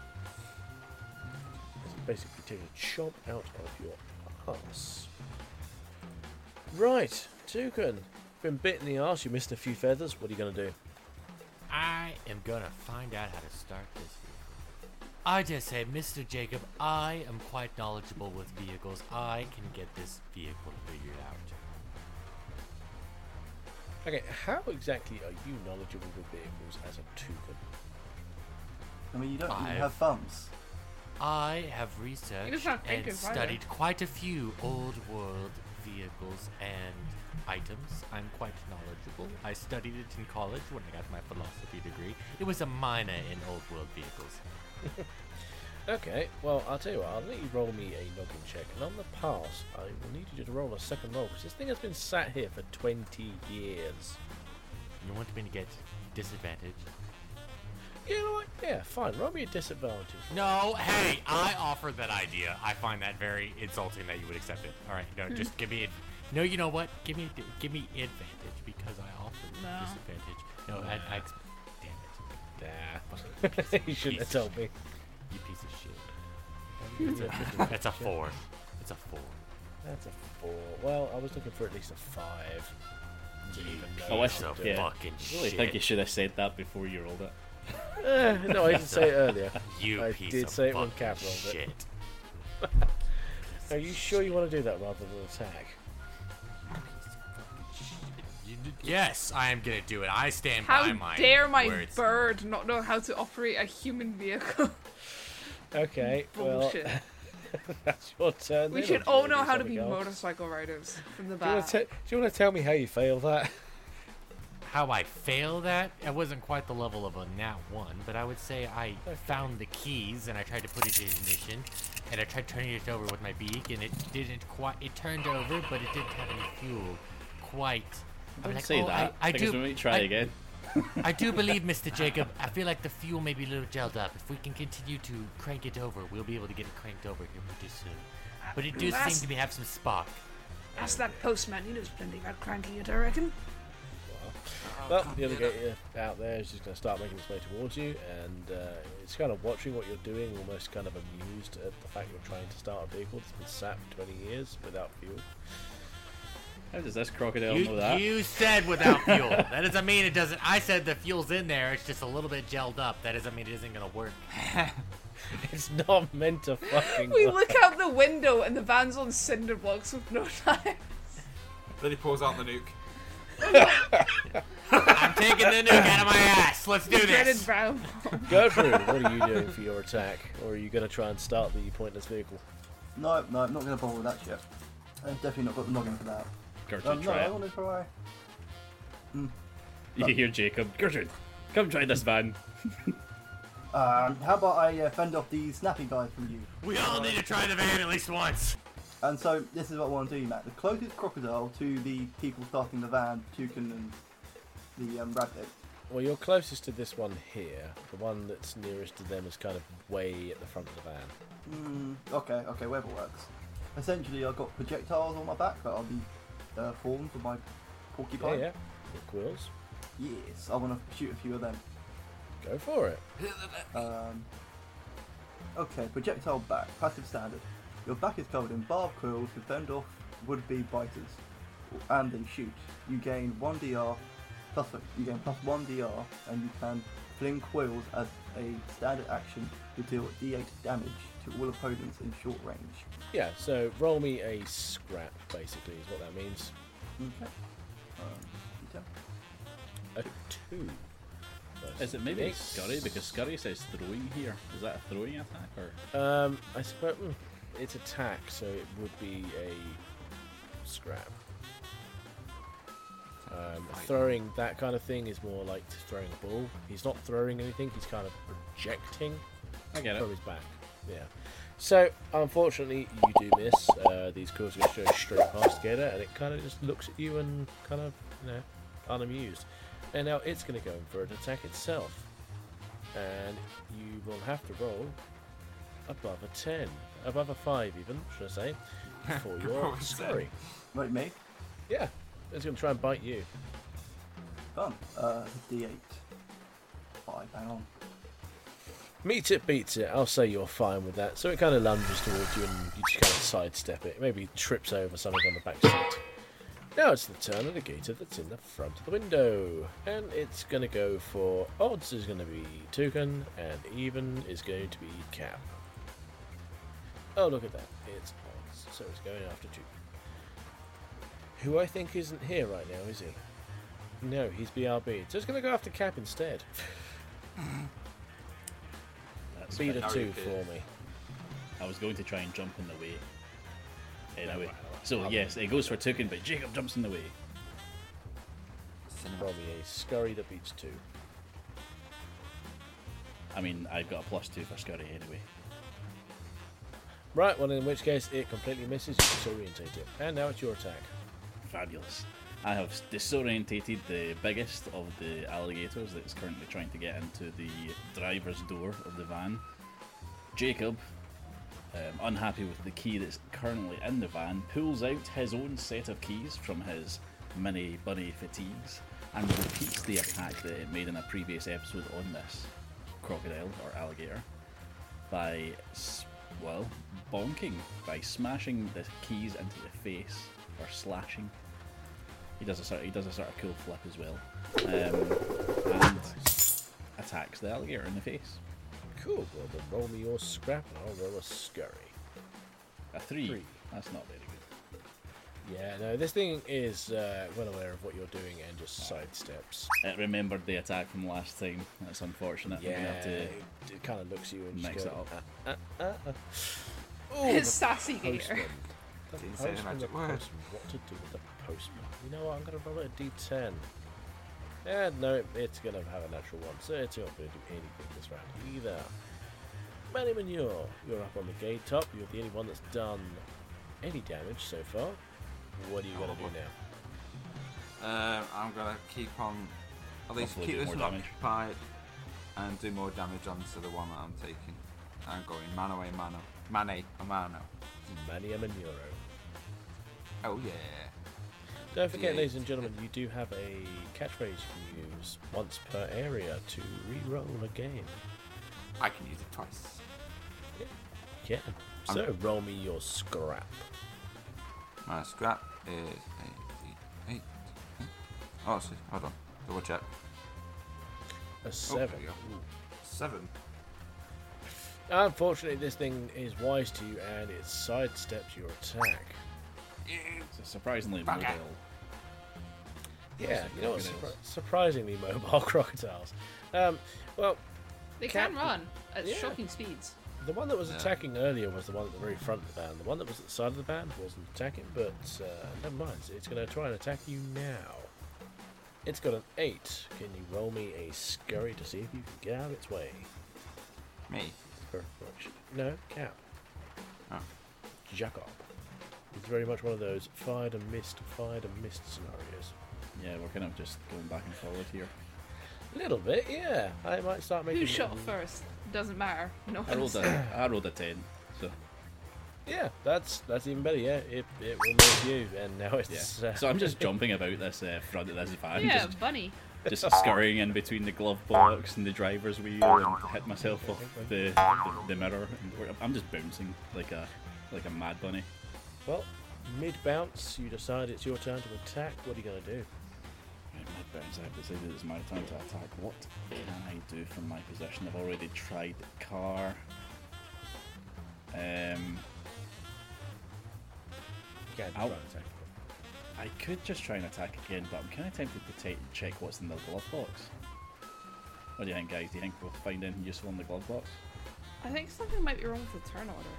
It's basically taking a chomp out of your ass. Right, Toucan. Been bit in the arse, you missed a few feathers. What are you going to do? I am gonna find out how to start this vehicle. I just say, Mister Jacob, I am quite knowledgeable with vehicles. I can get this vehicle figured out. Okay, how exactly are you knowledgeable with vehicles as a Toucan? I mean, you don't even I've- have thumbs. I have researched doesn't have and fingers either. studied quite a few old world vehicles and items. I'm quite knowledgeable. I studied it in college when I got my philosophy degree. It was a minor in old world vehicles. Okay, well, I'll tell you what, I'll let you roll me a noggin check, and on the pass, I will need you to roll a second roll, because this thing has been sat here for twenty years. You want me to get disadvantage? You know what? Yeah, fine, roll me a disadvantage. No, hey, I offered that idea. I find that very insulting that you would accept it. All right, no, just give me. Ad- no, you know what? Give me, give me advantage because I offered No. disadvantage. No, I, I. ex- Damn it! Nah, you shouldn't have told me. You piece of shit. That's a four. It's a four. That's a four. Well, I was looking for at least a five. Didn't even know I wish, how to do yeah. it. fucking I really shit. think you should have said that before you rolled it. Eh, no, I didn't say it earlier. You I piece did of say it when fucking Cap rolled it. shit. Are you sure you want to do that rather than attack? You d- Yes, I am gonna do it. I stand How by my dare my words. bird not know how to operate a human vehicle? Okay, Bullshit. well, that's your turn. We then, should or do you all wanna know do how to be something else? motorcycle riders from the Do you, want back. to do you want to tell me how you failed that? How I fail that? It wasn't quite the level of a nat one, but I would say I found the keys and I tried to put it in ignition, and I tried turning it over with my beak, and it didn't quite. It turned over, but it didn't have any fuel. Quite. I'm Don't like, say oh, that. I, I because do. we might try I, again. I do believe, Mister Jacob. I feel like the fuel may be a little gelled up. If we can continue to crank it over, we'll be able to get it cranked over here pretty soon. But it does That's- seem to be have some spark. Ask that postman, he knows plenty about cranking it, I reckon. Well, the other gator out there is just going to start making its way towards you, and uh, it's kind of watching what you're doing, almost kind of amused at the fact you're trying to start a vehicle that's been sat for twenty years without fuel. How does this crocodile You, know that? you said without fuel. That doesn't mean it doesn't. I said the fuel's in there. It's just a little bit gelled up. That doesn't mean it isn't gonna work. It's not meant to fucking We work. look out the window and the van's on cinder blocks with no tires. Then he pulls out the nuke. I'm taking the nuke out of my ass. Let's do Dreaded this. brown. Gertrude, what are you doing for your attack? Or are you going to try and start the pointless vehicle? No, no, I'm not going to bother with that yet. I've definitely not got the noggin for that. Gertrude, Um, no, try I it. want to try. You hear Jacob. Gertrude, come try this van. Um, how about I uh, fend off the snappy guy from you? We all need to try the van at least once. And so this is what I want to do, Matt. The closest crocodile to the people starting the van, Toucan and the um, rabbit. Well, you're closest to this one here. The one that's nearest to them is kind of way at the front of the van. Mm, okay, okay, whatever works. Essentially, I've got projectiles on my back that are the uh, forms of my porcupine. Yeah, yeah. The quills. Yes, I want to shoot a few of them. Go for it. Um, okay, projectile back, passive standard. Your back is covered in barbed quills to fend off would-be biters, and they shoot. You gain one D R, plus you gain plus one D R, and you can fling quills as a standard action to deal D eight damage to all opponents in short range. Yeah, so roll me a scrap, basically, is what that means. Okay. Um, a two. Is it maybe Yes. Scurry? Because Scurry says throwing here. Is that a throwing attack? Or? Um, I suppose mm, it's attack, so it would be a scrap. Um, throwing that kind of thing is more like throwing a ball. He's not throwing anything, he's kind of projecting I get it. from his back. Yeah. So, unfortunately, you do miss. Uh, these quills are going to go straight past together, and it kind of just looks at you and kind of, you know, unamused. And now it's going to go in for an attack itself. And you will have to roll above a ten. Above a five, even, should I say, for your scurry. Right, me? Yeah. It's going to try and bite you. Fun. Uh, D eight. Five, hang on. Meets it, beats it. I'll say you're fine with that. So it kind of lunges towards you and you just kind of sidestep it. Maybe trips over something on the back seat. Now it's the turn of the gator that's in the front of the window. And it's going to go for odds is going to be Toucan and even is going to be Cap. Oh, look at that. It's odds. So it's going after Toucan. Who I think isn't here right now, is he? No, he's B R B. So it's going to go after Cap instead. That's Beat a fine. two for me. I was going to try and jump in the way. Anyway, so yes, it goes for Toucan, but Jacob jumps in the way. Roll me a scurry that beats two. I mean, I've got a plus two for Scurry anyway. Right, well in which case it completely misses, you disorientate it. And now it's your attack. Fabulous. I have disorientated the biggest of the alligators that's currently trying to get into the driver's door of the van. Jacob, um, unhappy with the key that's currently in the van, pulls out his own set of keys from his mini bunny fatigues and repeats the attack that it made in a previous episode on this crocodile or alligator by, well, bonking, by smashing the keys into the face or slashing. He does a sort of, he does a sort of cool flip as well, um, and attacks the alligator in the face. Cool, well then roll me your scrap and I'll roll a scurry. A three. Three. That's not very good. Yeah, no, this thing is uh, well aware of what you're doing and just sidesteps. It remembered the attack from last time. That's unfortunate. Yeah, We're gonna have to it, it kind of looks at you and mix just it go, up. Uh, uh, uh, uh. Ooh, His the sassy gator. postman. The Didn't say the postman, the magic word. postman. What to do with the postman? You know what? I'm going to roll it a d ten. Yeah, no, it, it's going to have a natural one, so it's not going to do anything this round either. Manny Manure, you're up on the gate top. You're the only one that's done any damage so far. What are you going to do now? Um, I'm gonna keep on, at least Hopefully keep do this more one damage. occupied and do more damage onto the one that I'm taking. I'm going mano a mano, mane a mano. Manny Manuro. Oh yeah. Don't forget, Yeah. ladies and gentlemen, you do have a catchphrase you can use once per area to re-roll a game. I can use it twice. Yeah. So, roll me your scrap. My scrap is eight, eight. Oh, see, hold on, double check. A seven. there we go. Seven. Unfortunately, this thing is wise to you and it sidesteps your attack. It's a surprisingly Bugger. mobile. Yeah, you know what? crocodiles. Surpri- surprisingly mobile crocodiles. Um, well, They Cap- can run at Yeah. shocking speeds. the one that was Yeah. attacking earlier was the one at the very front of the band. The one that was at the side of the band wasn't attacking, but uh, never mind. It's going to try and attack you now. It's got an eight. Can you roll me a scurry to see if you can get out of its way? Me. Perfection. No, Cap. Oh. Jacob. It's very much one of those fired and missed, fired and missed scenarios. Yeah, we're kind of just going back and forward here. A little bit, yeah. I might start making. Who shot little- first? Doesn't matter. No. I rolled a, I rolled a ten, so Yeah, that's that's even better. Yeah, it it will move you, and now it's. yeah. Uh, So I'm just jumping about this uh, front of this van, Yeah, just, bunny. just scurrying in between the glove box and the driver's wheel, and hit myself off the, the the mirror. And I'm just bouncing like a like a mad bunny. Well, mid bounce, you decide it's your turn to attack. What are you gonna do? Right, mid bounce. I've decided it's my turn to attack. What can I do from my position? I've already tried the car. Um. You can try I'll- and attack. I could just try and attack again, but I'm kind of tempted to take, check what's in the glove box. What do you think, guys? Do you think we'll find anything useful in the glove box? I think something might be wrong with the turn order.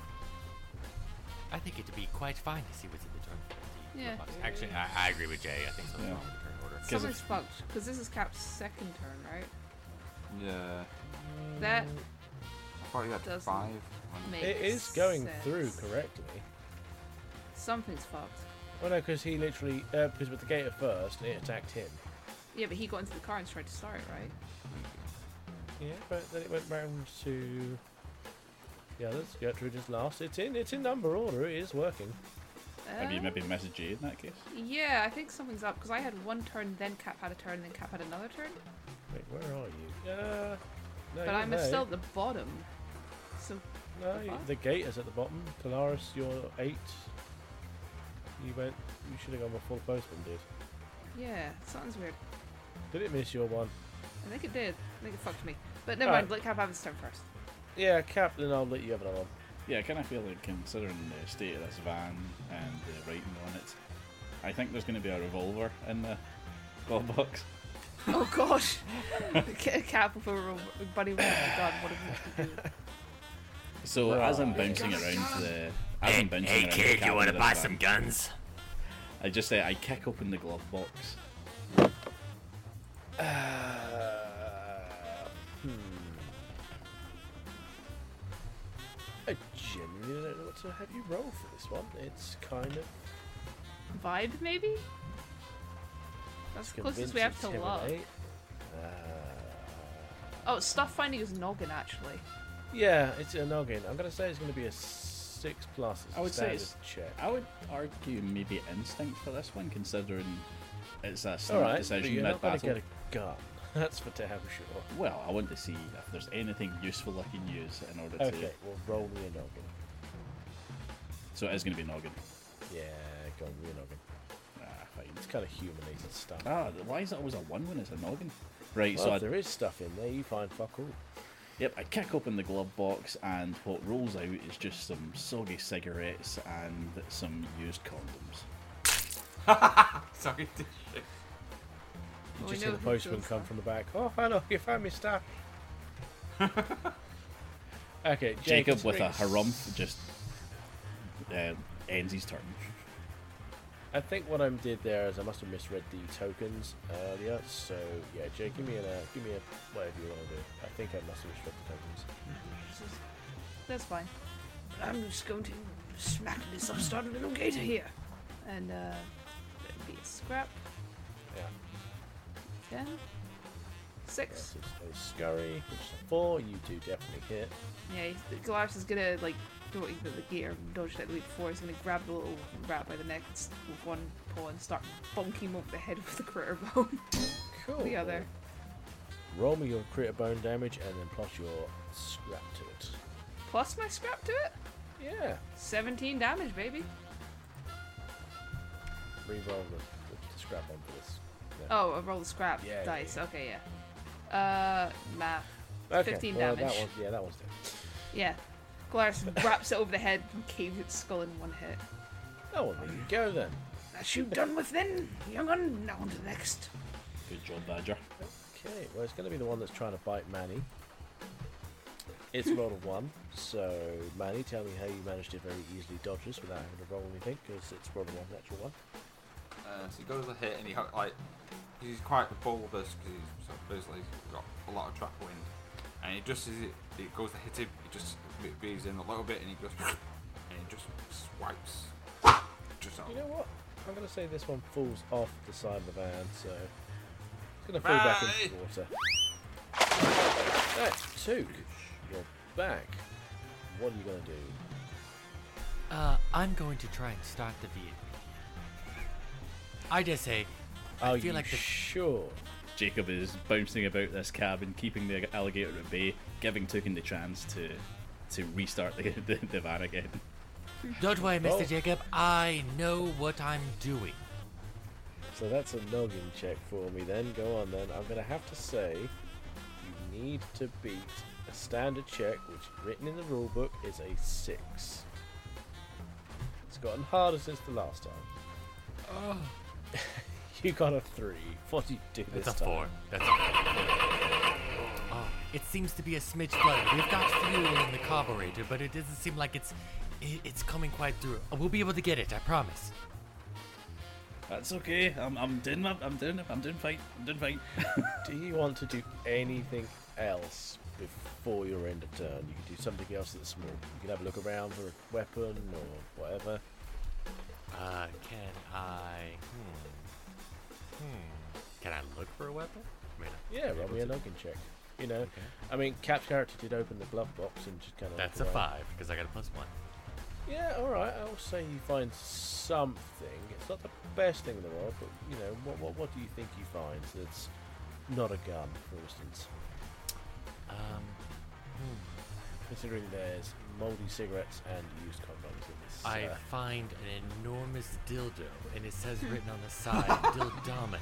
I think it'd be quite fine to see what's in the turn. the Yeah. box. Actually, I, I agree with Jay. I think something's Yeah. wrong with the turn order. Something's fucked because this is Cap's second turn, right? Yeah. That I thought you had doesn't five. make It is going sense. through correctly. Something's fucked. Well, no, because he literally uh, because with the gator first, it attacked him. Yeah, but he got into the car and tried to start it, right? Yeah, but then it went round to the others. Gertrude is last. It's in. It's in number order. It is working. Maybe Uh, maybe message Jay in that case. Yeah, I think something's up because I had one turn, then Cap had a turn, then Cap had another turn. Wait, where are you? Uh, no, but you're I'm there. still at the bottom. So No, the you- fuck? the gator's at the bottom. Calaris, you're eight. You went. You should have gone with full postman, did. yeah, something's weird. Did it miss your one? I think it did. I think it fucked me. But never Alright. mind. Let Cap have his turn first. Yeah, Captain. I'll let you have another one. Yeah, I kind of feel like considering the state of this van and the writing on it, I think there's going to be a revolver in the glove box. Oh gosh! Ca- Cap with a ro- buddy with a gun. What did we do? So as I'm Right. bouncing around the, as Hey, I'm bouncing hey around the kid, you cabin want to of this buy van, some guns? I just say I kick open the glove box. Uh, hmm. I genuinely don't know what to have you roll for this one. It's kind of Vibe, maybe? That's the closest we have to love. intimidate. Uh, Oh, stuff finding is noggin, actually. yeah, it's a noggin. I'm gonna say it's gonna be a six plus. It's I would a say standard it's- check. I would argue maybe instinct for this one, considering it's a All snap right, but decision you're mid not gonna battle. get a gun. That's for damn sure. Well, I want to see if there's anything useful I can use in order to. Okay, well, roll me a noggin. So it is going to be noggin. Yeah, go on, me a noggin. Ah, fine. It's kind of humanised stuff. Ah, why is it always a one when it's a noggin? Right, Well, so I, if there is stuff in there, you find fuck all. yep, I kick open the glove box, and what rolls out is just some soggy cigarettes and some used condoms. Sorry. You Well, we just hear know the who postman goes come there. from the back. Oh, hello, you found me stuff. Okay, Jake, Jacob with a considering- harumph just uh, ends his turn. I think what I did there is I must have misread the tokens earlier. So yeah, Jake, give me a uh, give me a whatever you want to do. I think I must have misread the tokens. That's fine. I'm just going to smack this upstart little gator here. And, uh, that'd be a scrap. Yeah. Ten. Six. That's a scurry, which is a four. You do definitely hit. Yeah, he's- Galaris is gonna, like, do what he did the gator dodged out the week before. He's gonna grab the little rat by the neck s- with one paw and start bonking him over the head with the critter bone. Cool. The other. Roll me your critter bone damage and then plus your scrap to it. Plus my scrap to it? Yeah. seventeen damage, baby. Re-roll the, the, the scrap on for this. Yeah. Oh, I roll the scrap Yeah, yeah, dice. yeah. Okay, yeah. Uh, math. Okay, fifteen well, damage. That one, yeah, that one's dead. Yeah. Galaris wraps it over the head and caves its skull in one hit. Oh, well, there you go then. That's you done with then, young un. Now on to the next. Good job, Badger. Okay, well, it's going to be the one that's trying to bite Manny. It's rolled a one, so Manny, tell me how you managed to very easily dodge this without having to roll anything, because it's rolled a one, natural one. Uh, so he goes to hit and he ha- like he's quite bulbous because he's so basically got a lot of track wind, and he just as it, it goes to hit him, he just bees in a little bit and he goes and he just swipes Just You know what? I'm going to say this one falls off the side of the van, so it's going to fall back into the water. That's Took. You're back. What are you going to do? Uh, I'm going to try and start the vehicle. I just say, I Are feel you like the sure? Jacob is bouncing about this cabin, keeping the alligator at bay, giving Tooken the chance to to restart the, the, the van again. Don't worry, Mister Oh. Jacob. I know what I'm doing. So that's a noggin check for me then. Go on then. I'm going to have to say you need to beat a standard check, which written in the rulebook is a six. It's gotten harder since the last time. Oh. You got a three. What do you do this That's a time? four. That's a four. Oh, it seems to be a smidge flooded. We've got fuel in the carburetor, but it doesn't seem like it's it, it's coming quite through. We'll be able to get it, I promise. That's okay. I'm I'm doing my, I'm doing I'm doing fine. I'm doing fine. Do you want to do anything else before your end of turn? You can do something else that's small. You can have a look around for a weapon or whatever. Uh, can I? Hmm. Hmm. Can I look for a weapon? I mean, Yeah, roll me a noggin check. You know, Okay. I mean, Cap's character did open the glove box and just kind of. That's a five because I got a plus one. Yeah, all right. I'll say you find something. It's not the best thing in the world, but you know, what what what do you think you find that's not a gun, for instance? Um. Hmm. Considering there's mouldy cigarettes and used condoms in this. I uh, find an enormous dildo, and it says written on the side, "Dildominator."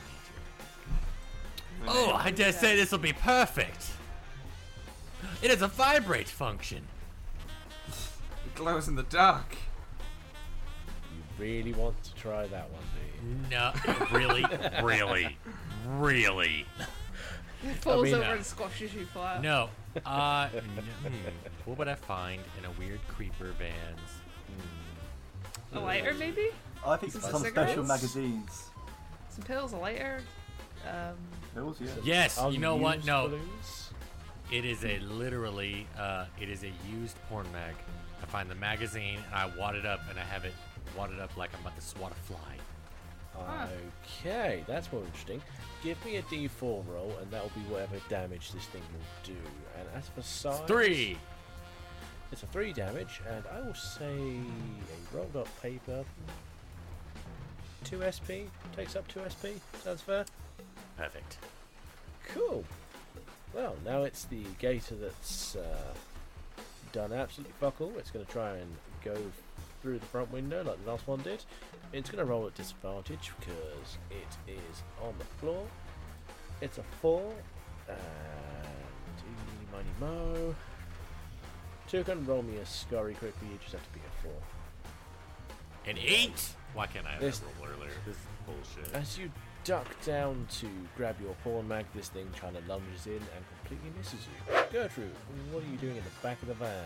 Oh, I dare say this will be perfect. It has a vibrate function. It glows in the dark. You really want to try that one, do you? No, really, really, really. It falls mean, over uh, and squashes you flat. No. Uh, n- hmm. What would I find in a weird creeper van's? A lighter, maybe? I think Some some cigarettes? special magazines. Some pills, a lighter. Um, Pills, yeah. Yes. You know what? Unused No. balloons? It is a literally. Uh, it is a used porn mag. I find the magazine and I wad it up and I have it wadded up like I'm about to swat a fly. Okay, that's more interesting. Give me a D four roll, and that will be whatever damage this thing will do. And as for size, Three. It's a three damage, and I will say a rolled up paper. Two S P takes up two S P. Sounds fair. Perfect. Cool. Well, now it's the gator that's uh, done absolutely fuck all. It's going to try and go through the front window like the last one did. It's going to roll at disadvantage because it is on the floor. It's a four. And eeny, miny, mo. Two can roll me a scurry quickly. You just have to be a four. An eight. Why can't I have This- that roll earlier? This is bullshit. As you duck down to grab your porn mag, this thing kind of lunges in and completely misses you. Gertrude, what are you doing in the back of the van?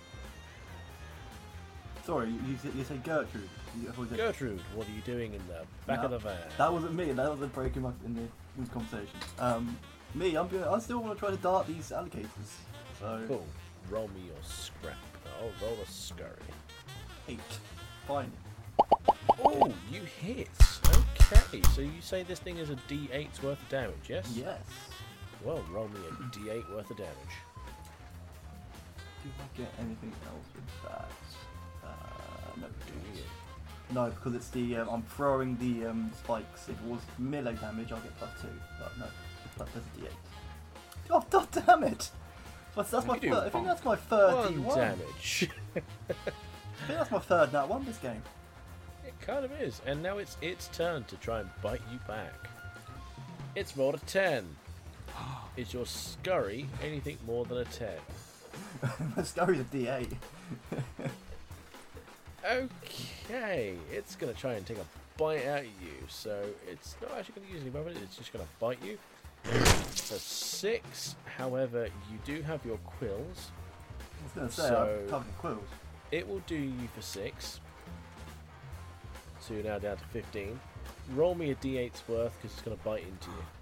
Sorry, you, you, said- you said Gertrude. You, I thought you said- Gertrude, what are you doing in the back No, of the van? That wasn't me. That was a break in, my, in the in the conversation. Um, me, I'm gonna, I still want to try to dart these alligators. So Cool. Roll me your scrap. I'll roll a scurry. eight. Fine. Oh, you hit. Okay, so you say this thing is a D eight's worth of damage, yes? Yes. Well, roll me a D eight worth of damage. Do I get anything else with that? Uh, no. Do you? No, because it's the um, I'm throwing the um, spikes. If it was melee damage, I'll get plus two. But no, plus there's a D eight. Oh, God damn it! That's, that's my You do third, I think that's my third D One one. damage. I think that's my third nat one this game. It kind of is, and now it's its turn to try and bite you back. It's rolled a ten. Is your scurry anything more than a ten? My scurry's a D eight. Okay, it's going to try and take a bite out of you, so it's not actually going to use any weapon, it's just going to bite you. For six, however, you do have your quills. I was going to say, So- I'm covered in quills. It will do you for six. So you're now down to fifteen. Roll me a d eight's worth because it's going to bite into you.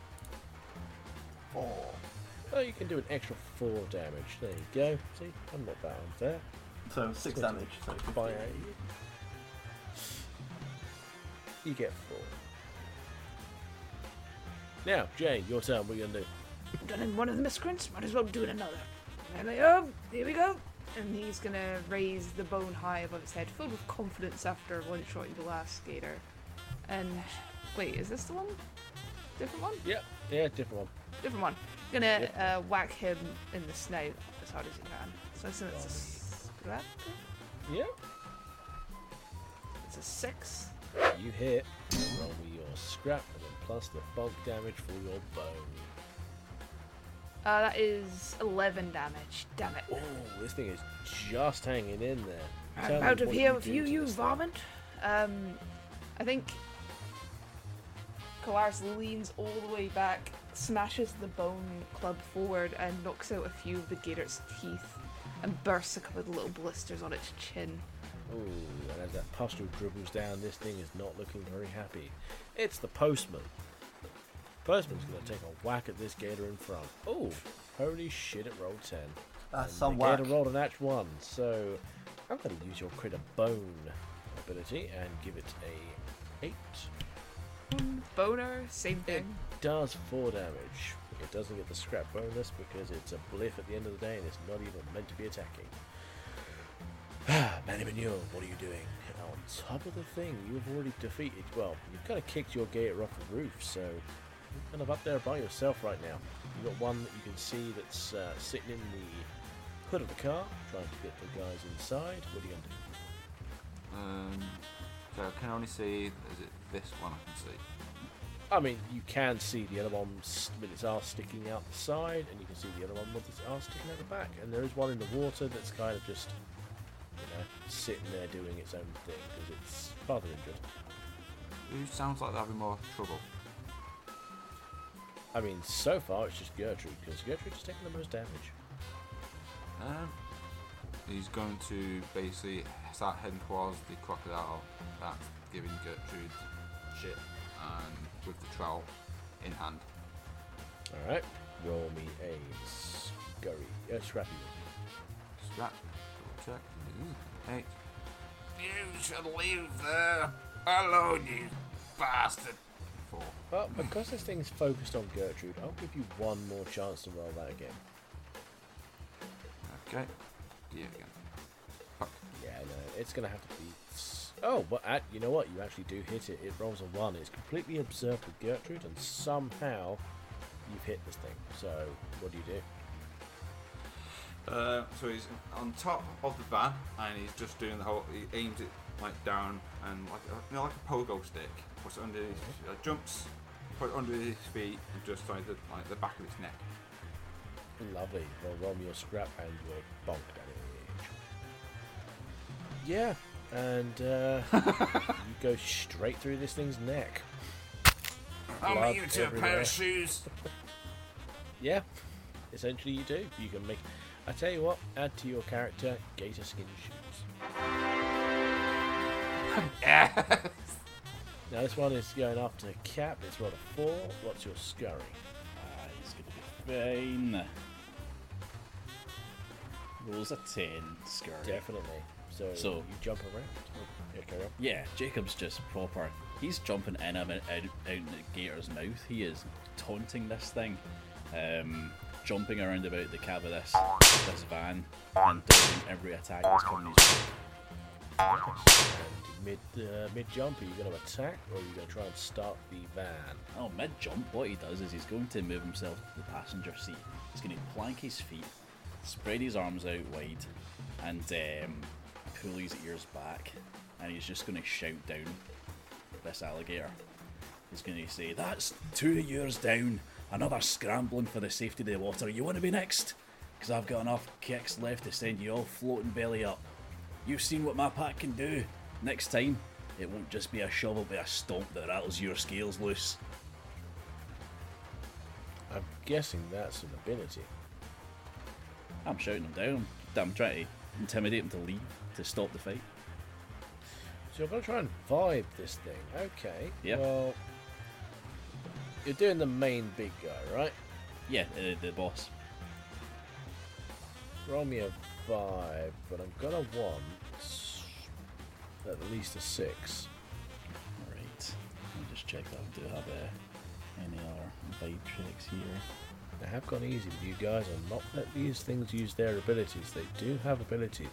Four. Oh, you can do an extra four damage. There you go. See, I'm not that unfair. So six It's going to damage. So Bite fifteen. out You get four. Now, Jay, your turn. What are you gonna do? Done in one of the miscreants, might as well do it another. And they, oh, here we go. And he's gonna raise the bone high above his head, filled with confidence after one-shotting the last gator. And wait, is this the one? Different one? Yeah, yeah, different one. Different one. Gonna uh, whack him in the snout as hard as he can. So I assume it's a scrap. Yeah. It's a six. You hit. Roll me your scrap and then plus the bulk damage for your bone. Uh, that is eleven damage. Damn it. Oh, this thing is just hanging in there. I'm Tell me out of what here you with do you, to you this thing. varmint. Um, I think Kolaris leans all the way back, smashes the bone club forward, and knocks out a few of the gator's teeth, and bursts a couple of little blisters on its chin. Ooh, and as that pustule dribbles down, this thing is not looking very happy. It's the postman. Postman's going to take a whack at this gator in front. Oh, holy shit, it rolled ten. That's And some the whack. gator rolled an nat one, so I'm going to use your critter bone ability and give it a eight. Boner, same It thing. does four damage. It doesn't get the scrap bonus because it's a bliff at the end of the day and it's not even meant to be attacking. Manny Manure, what are you doing? On top of the thing, you've already defeated. Well, you've kind of kicked your gator off the roof, so you're kind of up there by yourself right now. You've got one that you can see that's uh, sitting in the hood of the car, trying to get the guys inside. What are you going to do? Um, so I can only see, is it this one I can see? I mean, you can see the other one s- with its arse sticking out the side, and you can see the other one with its arse sticking out the back. And there is one in the water that's kind of just, you know, sitting there doing its own thing because it's rather injured. Who sounds like they're having more trouble? I mean, so far it's just Gertrude because Gertrude is taking the most damage. Um, he's going to basically start heading towards the crocodile that's giving Gertrude shit, and with the trowel in hand. All right, roll me a scurry, uh, scrappy one. Scrap, double check. Ooh, eight. You should leave there alone, you bastard. Four. Well, because this thing's focused on Gertrude, I'll give you one more chance to roll that again. Okay. Yeah, again. Fuck. Yeah, no, it's gonna have to be. s- Oh, but at, you know what? You actually do hit it. It rolls a one. It's completely observed with Gertrude, and somehow you've hit this thing. So, what do you do? Uh, so he's on top of the van, and he's just doing the whole. He aims it like down, and like a, you know, like a pogo stick. Puts it under his uh, jumps, put it under his feet, and just like the like the back of his neck. Lovely. Well, roll me your scrap and your bonk damage. Yeah, and uh, you go straight through this thing's neck. I'll Blood make you to a pair everywhere. of shoes. Yeah, essentially you do. You can make. I tell you what. Add to your character gator skin shoes. Now this one is going after Cap. It's rolled a four. What's your scurry? Ah, he's gonna be fine. Rolls a ten, scurry. Definitely. So, So- you jump around. Oh, yeah, carry on. Yeah, Jacob's just proper. He's jumping in and out, out, out in the gator's mouth. He is taunting this thing, um, jumping around about the cab of this this van and dodging every attack that's coming his way. And mid uh, mid jump, are you going to attack or are you going to try and start the van? Oh, mid jump, what he does is he's going to move himself to the passenger seat. He's going to plank his feet, spread his arms out wide, and um, pull his ears back, and he's just going to shout down this alligator. He's going to say, "That's two years down, another scrambling for the safety of the water. You want to be next? Because I've got enough kicks left to send you all floating belly up. You've seen what my pack can do. Next time, it won't just be a shovel but a stomp that rattles your scales loose." I'm guessing that's an ability. I'm shouting him down. I'm trying to intimidate him to leave, to stop the fight. So you're going to try and vibe this thing. Okay. Yeah. Well, you're doing the main big guy, right? Yeah, uh, the boss. Roll me a vibe, but I'm going to want at least a six. Alright. just check that we do have uh, any other vibe checks here. I have gone easy with you guys and not let these things use their abilities. They do have abilities.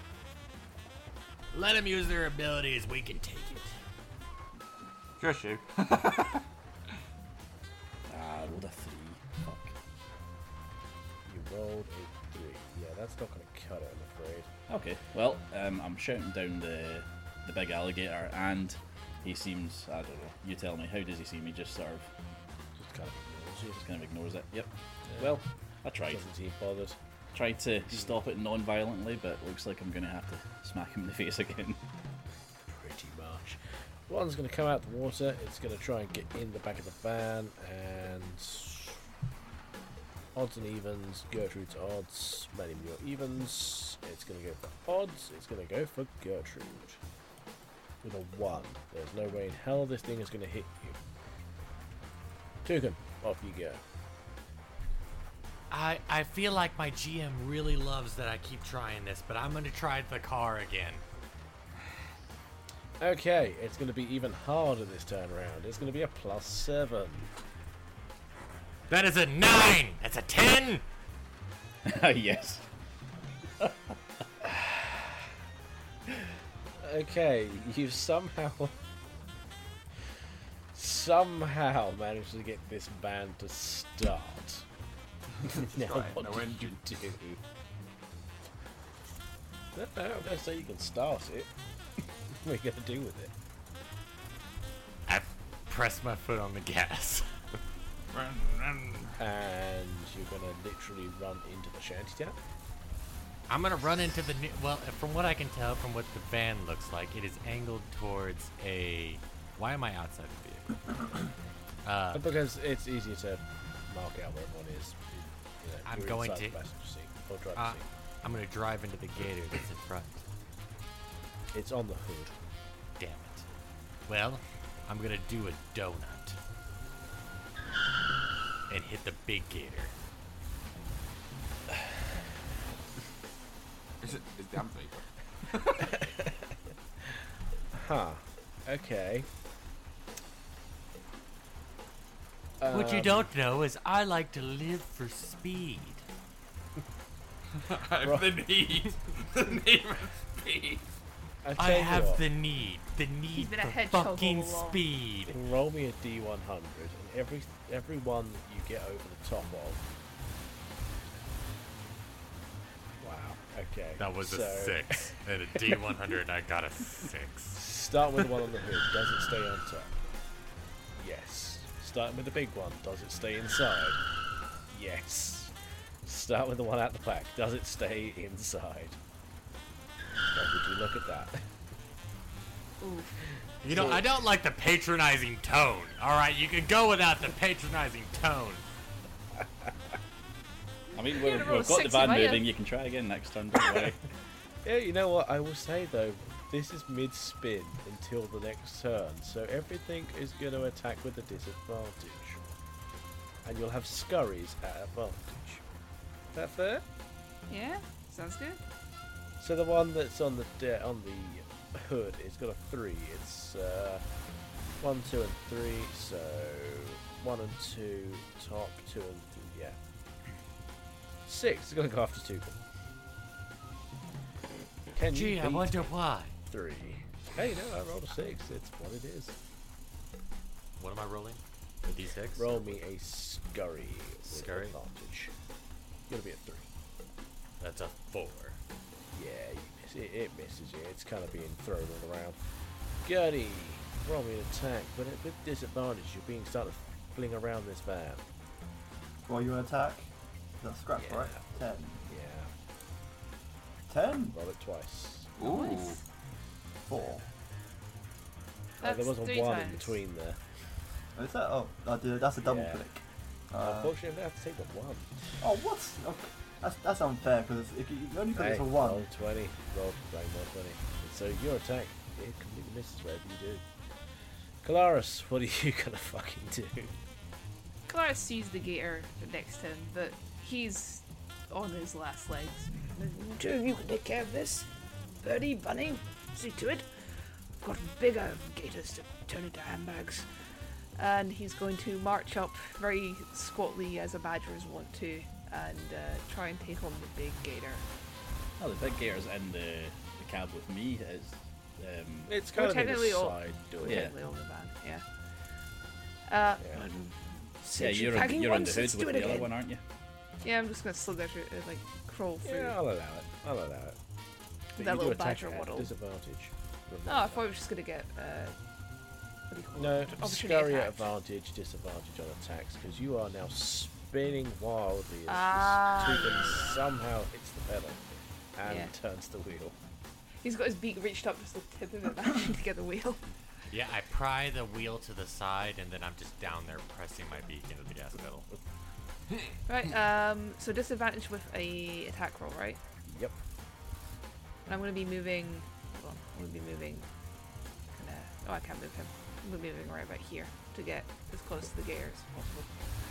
Let them use their abilities. We can take it. Just you. Ah, rolled a three. Fuck. You rolled a three. Yeah, that's not going to cut it, I'm afraid. Okay, well, um, I'm shouting down the the big alligator, and he seems, I don't know, you tell me, how does he seem? He just sort of, Just kind of ignores you. just kind of ignores it. Yep. Yeah. Well, I tried. Doesn't seem bothered. Tried to stop it non-violently, but looks like I'm going to have to smack him in the face again. Pretty much. One's going to come out the water. It's going to try and get in the back of the van, and odds and evens. Gertrude's odds. Many more evens. It's going to go for odds. It's going to go for Gertrude with a one. There's no way in hell this thing is going to hit you. Toucan, off you go. I I feel like my G M really loves that I keep trying this, but I'm gonna try the car again. Okay, it's going to be even harder this turn around. It's going to be a plus seven. That is a nine. That's a ten. Yes. Okay, you somehow somehow managed to get this van to start. Now Right, what no do engine. you do? No, no, I'm going to say you can start it. What are you going to do with it? I press my foot on the gas. Run, run. And you're going to literally run into the shantytown? I'm gonna run into the new. Well, from what I can tell, from what the van looks like, it is angled towards a. Why am I outside the vehicle? uh, Because it's easier to mark out where one is. You know, I'm you're going inside to- the passenger seat, or driver's uh, seat. I'm gonna drive into the gator that's in front. It's on the hood. Damn it. Well, I'm gonna do a donut and hit the big gator. Is it? Is damn vapor? Huh. Okay. What you Um, don't know is I like to live for speed. I have the need. The need for speed. I, I tell you have what, the need, the need been a for hedgehog fucking all along. speed. roll me a D one hundred, and every every one that you get over the top of. Wow. Okay. That was so, a six, and a D one hundred. I got a six. Start with the one on the hood. Does it stay on top? Yes. Starting with the big one. Does it stay inside? Yes. Start with the one out the back. Does it stay inside? Now, would you look at that? Oof. You know, So- I don't like the patronizing tone. All right, you can go without the patronizing tone. I mean, Yeah, we've, roll we've got the six van if I am. moving. You can try again next turn. Don't worry. Yeah, you know what? I will say though, this is mid-spin until the next turn, so everything is going to attack with a disadvantage, and you'll have scurries at advantage. Is that fair? Yeah, sounds good. So the one that's on the de- on the hood, it's got a three. It's uh, one, two, and three. So one and two, top two and th- yeah, six. It's gonna go after two. Can you Gee, I beat wonder why. three? Hey, no, I rolled a six. It's what it is. What am I rolling? A D six? Roll me a scurry with Scurry? advantage. Gonna be a three. That's a four. Yeah, you miss it, it misses you. It's kind of being thrown all around. Gertie, roll me an attack, but it, with disadvantage, you're being started to fling around this van. Roll you an attack. That's scratch, Yeah. right? Ten. Yeah, Ten. roll it twice. Ooh. Nice. Four. Oh, there That's was a three one in times. between there. Oh, is that? Oh, I did. That's a double Yeah. click. Uh, Unfortunately, I have to take the one. oh, what? Okay. That's, that's unfair because if you, you only click Hey, it for one. roll twenty. Roll bang roll twenty. And so your attack, it completely misses whatever you do. Kalaris, what are you gonna fucking do? Clara sees the gator next to him, but he's on his last legs. Two of you can take care of this. Birdie, Bunny, see to it. Got bigger gators to turn into handbags. And he's going to march up very squatly as a badgers want to, and uh, try and take on the big gator. Oh, the big gator's in the, the cab with me. It's, um, It's We're kind of in the technically all- side We're door. Yeah. technically on the van, yeah. Uh, Yeah. um, yeah, Since you're, in, packing you're in once, the let's hood do with it the other again. one, aren't you? yeah, I'm just gonna slither through, uh, like crawl through. Yeah, I'll allow it. I'll allow it. But That you do little attack badger at waddle. disadvantage. Oh, I thought I was just gonna get. Uh, what do you call No, it? Opportunity scurry at attack. advantage, disadvantage on attacks, because you are now spinning wildly as Ah, this Toucan somehow hits the pedal and Yeah. turns the wheel. He's got his beak reached up just the tip of it managing to get the wheel. Yeah, I pry the wheel to the side, and then I'm just down there pressing my beak into the gas pedal. Right. Um. So disadvantage with a attack roll, right? Yep. And I'm gonna be moving. Hold on. I'm gonna be moving. Kinda, oh, I can't move him. I'm gonna be moving right about here to get as close to the gator as possible.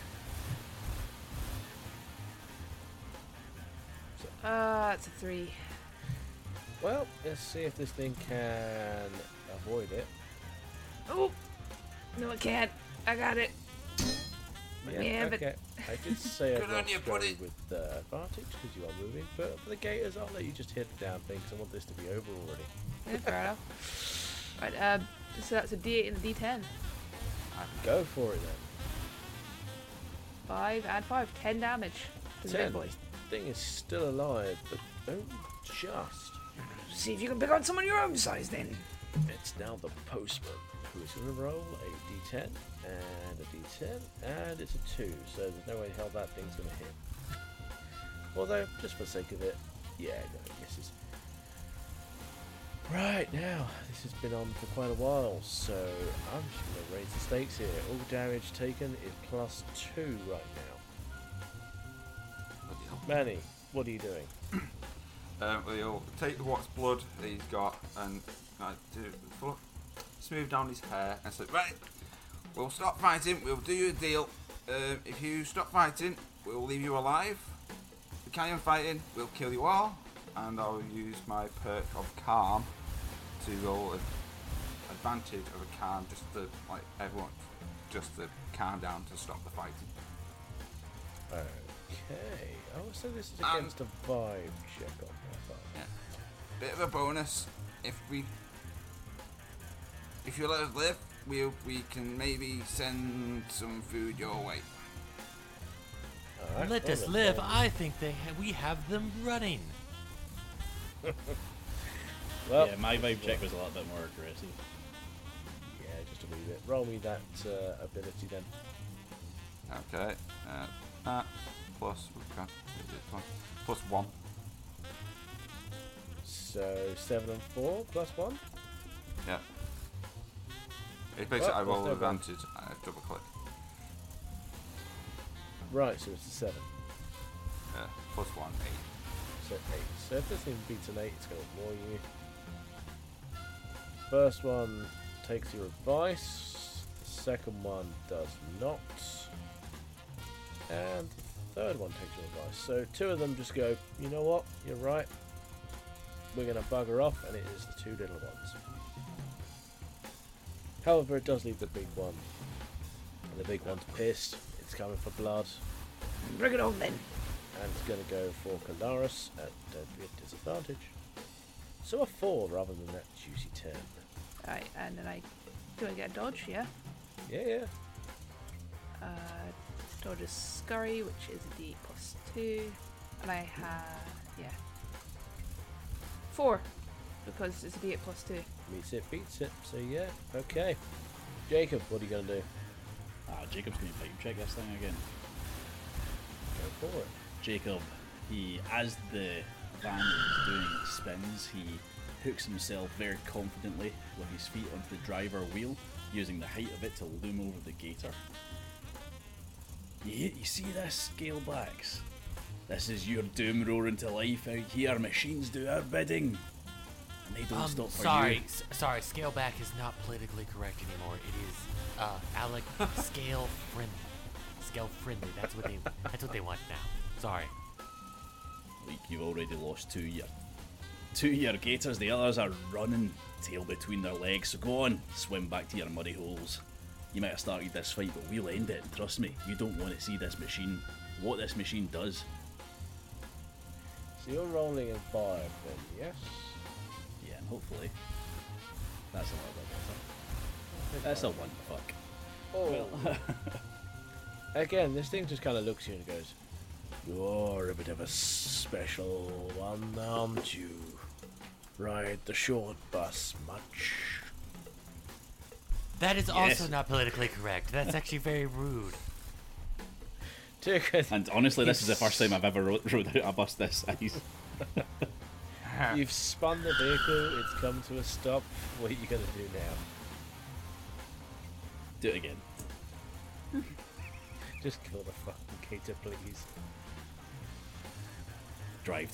Uh, it's a three. Well, let's see if this thing can avoid it. Oh! No, it can't. I got it. Let me have it. okay. I did say I'd Good not on you, scurry buddy. with uh, advantage because you are moving, but for the gators, I'll let you just hit the damn thing because I want this to be over already. Yeah, fair enough. Right. Uh, so that's a D eight and a D ten. Go for it then. Five and five. Ten damage to the Ten. big boy. This thing is still alive, but only just. See if you can pick on someone your own size then. It's now the postman who is going to roll a d ten and a d ten, and it's a two, so there's no way hell that thing's going to hit. Although, just for the sake of it, yeah, no, it misses. Right, now, this has been on for quite a while, so I'm just going to raise the stakes here. All damage taken is plus two right now. Manny, what are you doing? Um, we'll take what's blood that he's got and uh, do, fl- smooth down his hair and say, right, we'll stop fighting, we'll do you a deal. Um, if you stop fighting, we'll leave you alive. If you carry on fighting, we'll kill you all. And I'll use my perk of calm to roll an advantage of a calm just to, like, everyone, just to calm down to stop the fighting. Okay. Oh, so this is Um, against a vibe check on my part. Yeah. Bit of a bonus. If we, if you let us live, we we can maybe send some food your way. Alright, Let well us then, live. um, I think they ha- we have them running. Well, yeah, my vibe check was a little bit more aggressive. yeah, just a wee bit. Roll me that uh, ability then. Okay. Uh, that plus we've got is it plus, plus one. So seven and four plus one. Yeah. It's basically Well, I roll there's no advantage. I double click. Right, so it's a seven. Yeah. Plus one eight. So eight. So if this thing beats an eight, it's going to ignore you. First one takes your advice. The second one does not. And the third one takes your advice. So two of them just go, you know what, you're right. We're going to bugger off, and it is the two little ones. However, it does leave the big one. And the big one's pissed. It's coming for blood. Bring it on then. And it's going to go for Kalaris at uh, disadvantage. So a four rather than that juicy ten. Right, and then I do I get a dodge? Yeah. Yeah, yeah. Uh, dodge is scurry, which is a D plus two, and I have yeah four because it's a D eight plus two. Meets it, beats it. So yeah, okay. Jacob, what are you going to do? Ah, Jacob's going to vibe check this thing again. Go for it. Jacob, he, as the van is doing its spins, he hooks himself very confidently with his feet onto the driver wheel, using the height of it to loom over the gator. You, you see this, Scalebacks? This is your doom roaring to life out here. Machines do our bidding, and they don't Um, stop for sorry, you. s- sorry. Scaleback is not politically correct anymore. It is uh, Alec scale friendly. Scale friendly. That's what they. That's what they want now. Sorry. Like, you've already lost two year, two year gators. The others are running, tail between their legs. So go on, swim back to your muddy holes. you might have started this fight, but we'll end it. Trust me, you don't want to see this machine, what this machine does. So you're rolling in five then, yes? Yeah, hopefully. That's a little bit better. That's a one, fuck. Oh. Again, this thing just kind of looks at you and goes, "You're a bit of a special one, aren't you? Ride the short bus much?" That is Yes. also not politically correct. That's actually very rude. And honestly, this is the first time I've ever ro- rode out a bus this size. You've spun the vehicle, it's come to a stop. What are you going to do now? Do it again. Just kill the fucking gator, please. Drive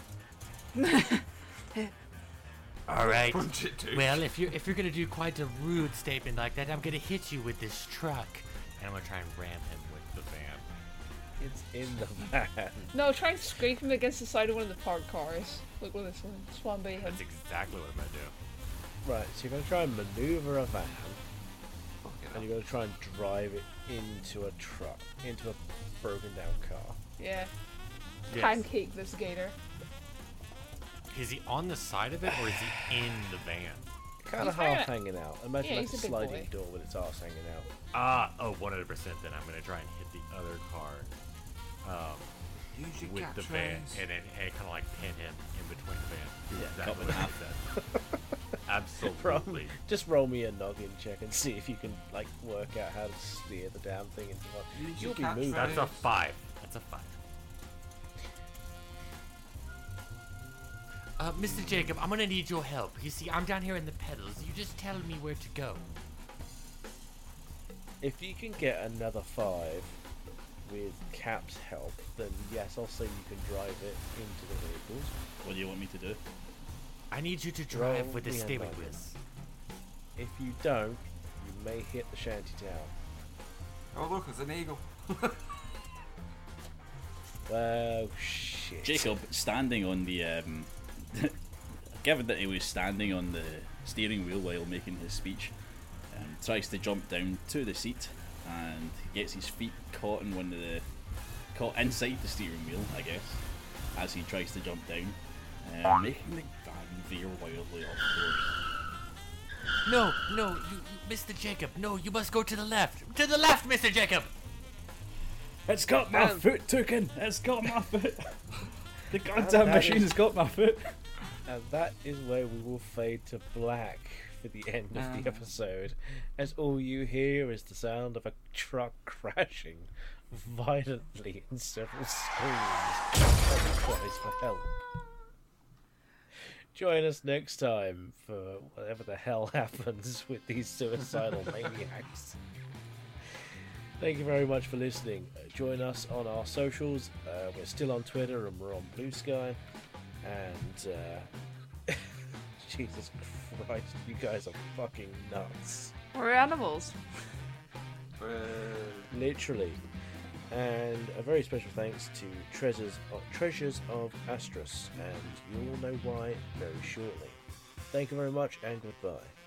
to All right. Punch it, dude. Well, if you're if you're gonna do quite a rude statement like that, I'm gonna hit you with this truck, and I'm gonna try and ram him with the van. It's in the van. No, try and scrape him against the side of one of the parked cars. Like one of this one. Swan Bay him. That's exactly what I'm gonna do. Right, so you're going to try and maneuver a van, and you're going to try and drive it into a truck, into a broken down car. Yeah. Yes. Pancake this gator. Is he on the side of it or is he in the van? Kind of He's half kinda- hanging out. Imagine yeah, like a he's a big sliding boy. door with its arse hanging out. Ah, oh, one hundred percent. Then I'm gonna try and hit the other car um, Use your with the van, catchphrase. and then and kind of like pin him in between the van. Yeah, Exactly cut in what I half. said. Roll- Absolutely. Just roll me a noggin check and see if you can like work out how to steer the damn thing into one. Use You'll your be moving. That's a five. That's a five. Uh, Mister Jacob, I'm gonna need your help. You see, I'm down here in the pedals. You just tell me where to go. If you can get another five with Cap's help, then yes, I'll say you can drive it into the vehicles. What do you want me to do? I need you to drive Roll with the me a steering noggin. wheels. If you don't, you may hit the shanty town. Oh look, it's an eagle. Well, shit. Jacob, standing on the, um, given that he was standing on the steering wheel while making his speech, um, tries to jump down to the seat and gets his feet caught in one of the, caught inside the steering wheel, I guess, as he tries to jump down, uh, making the van veer wildly off course. No, no, you, Mister Jacob, no, you must go to the left. To the left, Mister Jacob! It's got my And- foot taken. It's got my foot. The And goddamn that machine's is- got my foot. And that is where we will fade to black for the end of Um. the episode, as all you hear is the sound of a truck crashing violently and several screams and cries for help. Join us next time for whatever the hell happens with these suicidal maniacs. Thank you very much for listening. Uh, join us on our socials. Uh, we're still on Twitter and we're on Blue Sky. And, uh, Jesus Christ, you guys are fucking nuts. We're animals. Literally. And a very special thanks to Treasures of, Treasures of Astros. And you'll know why very shortly. Thank you very much and goodbye.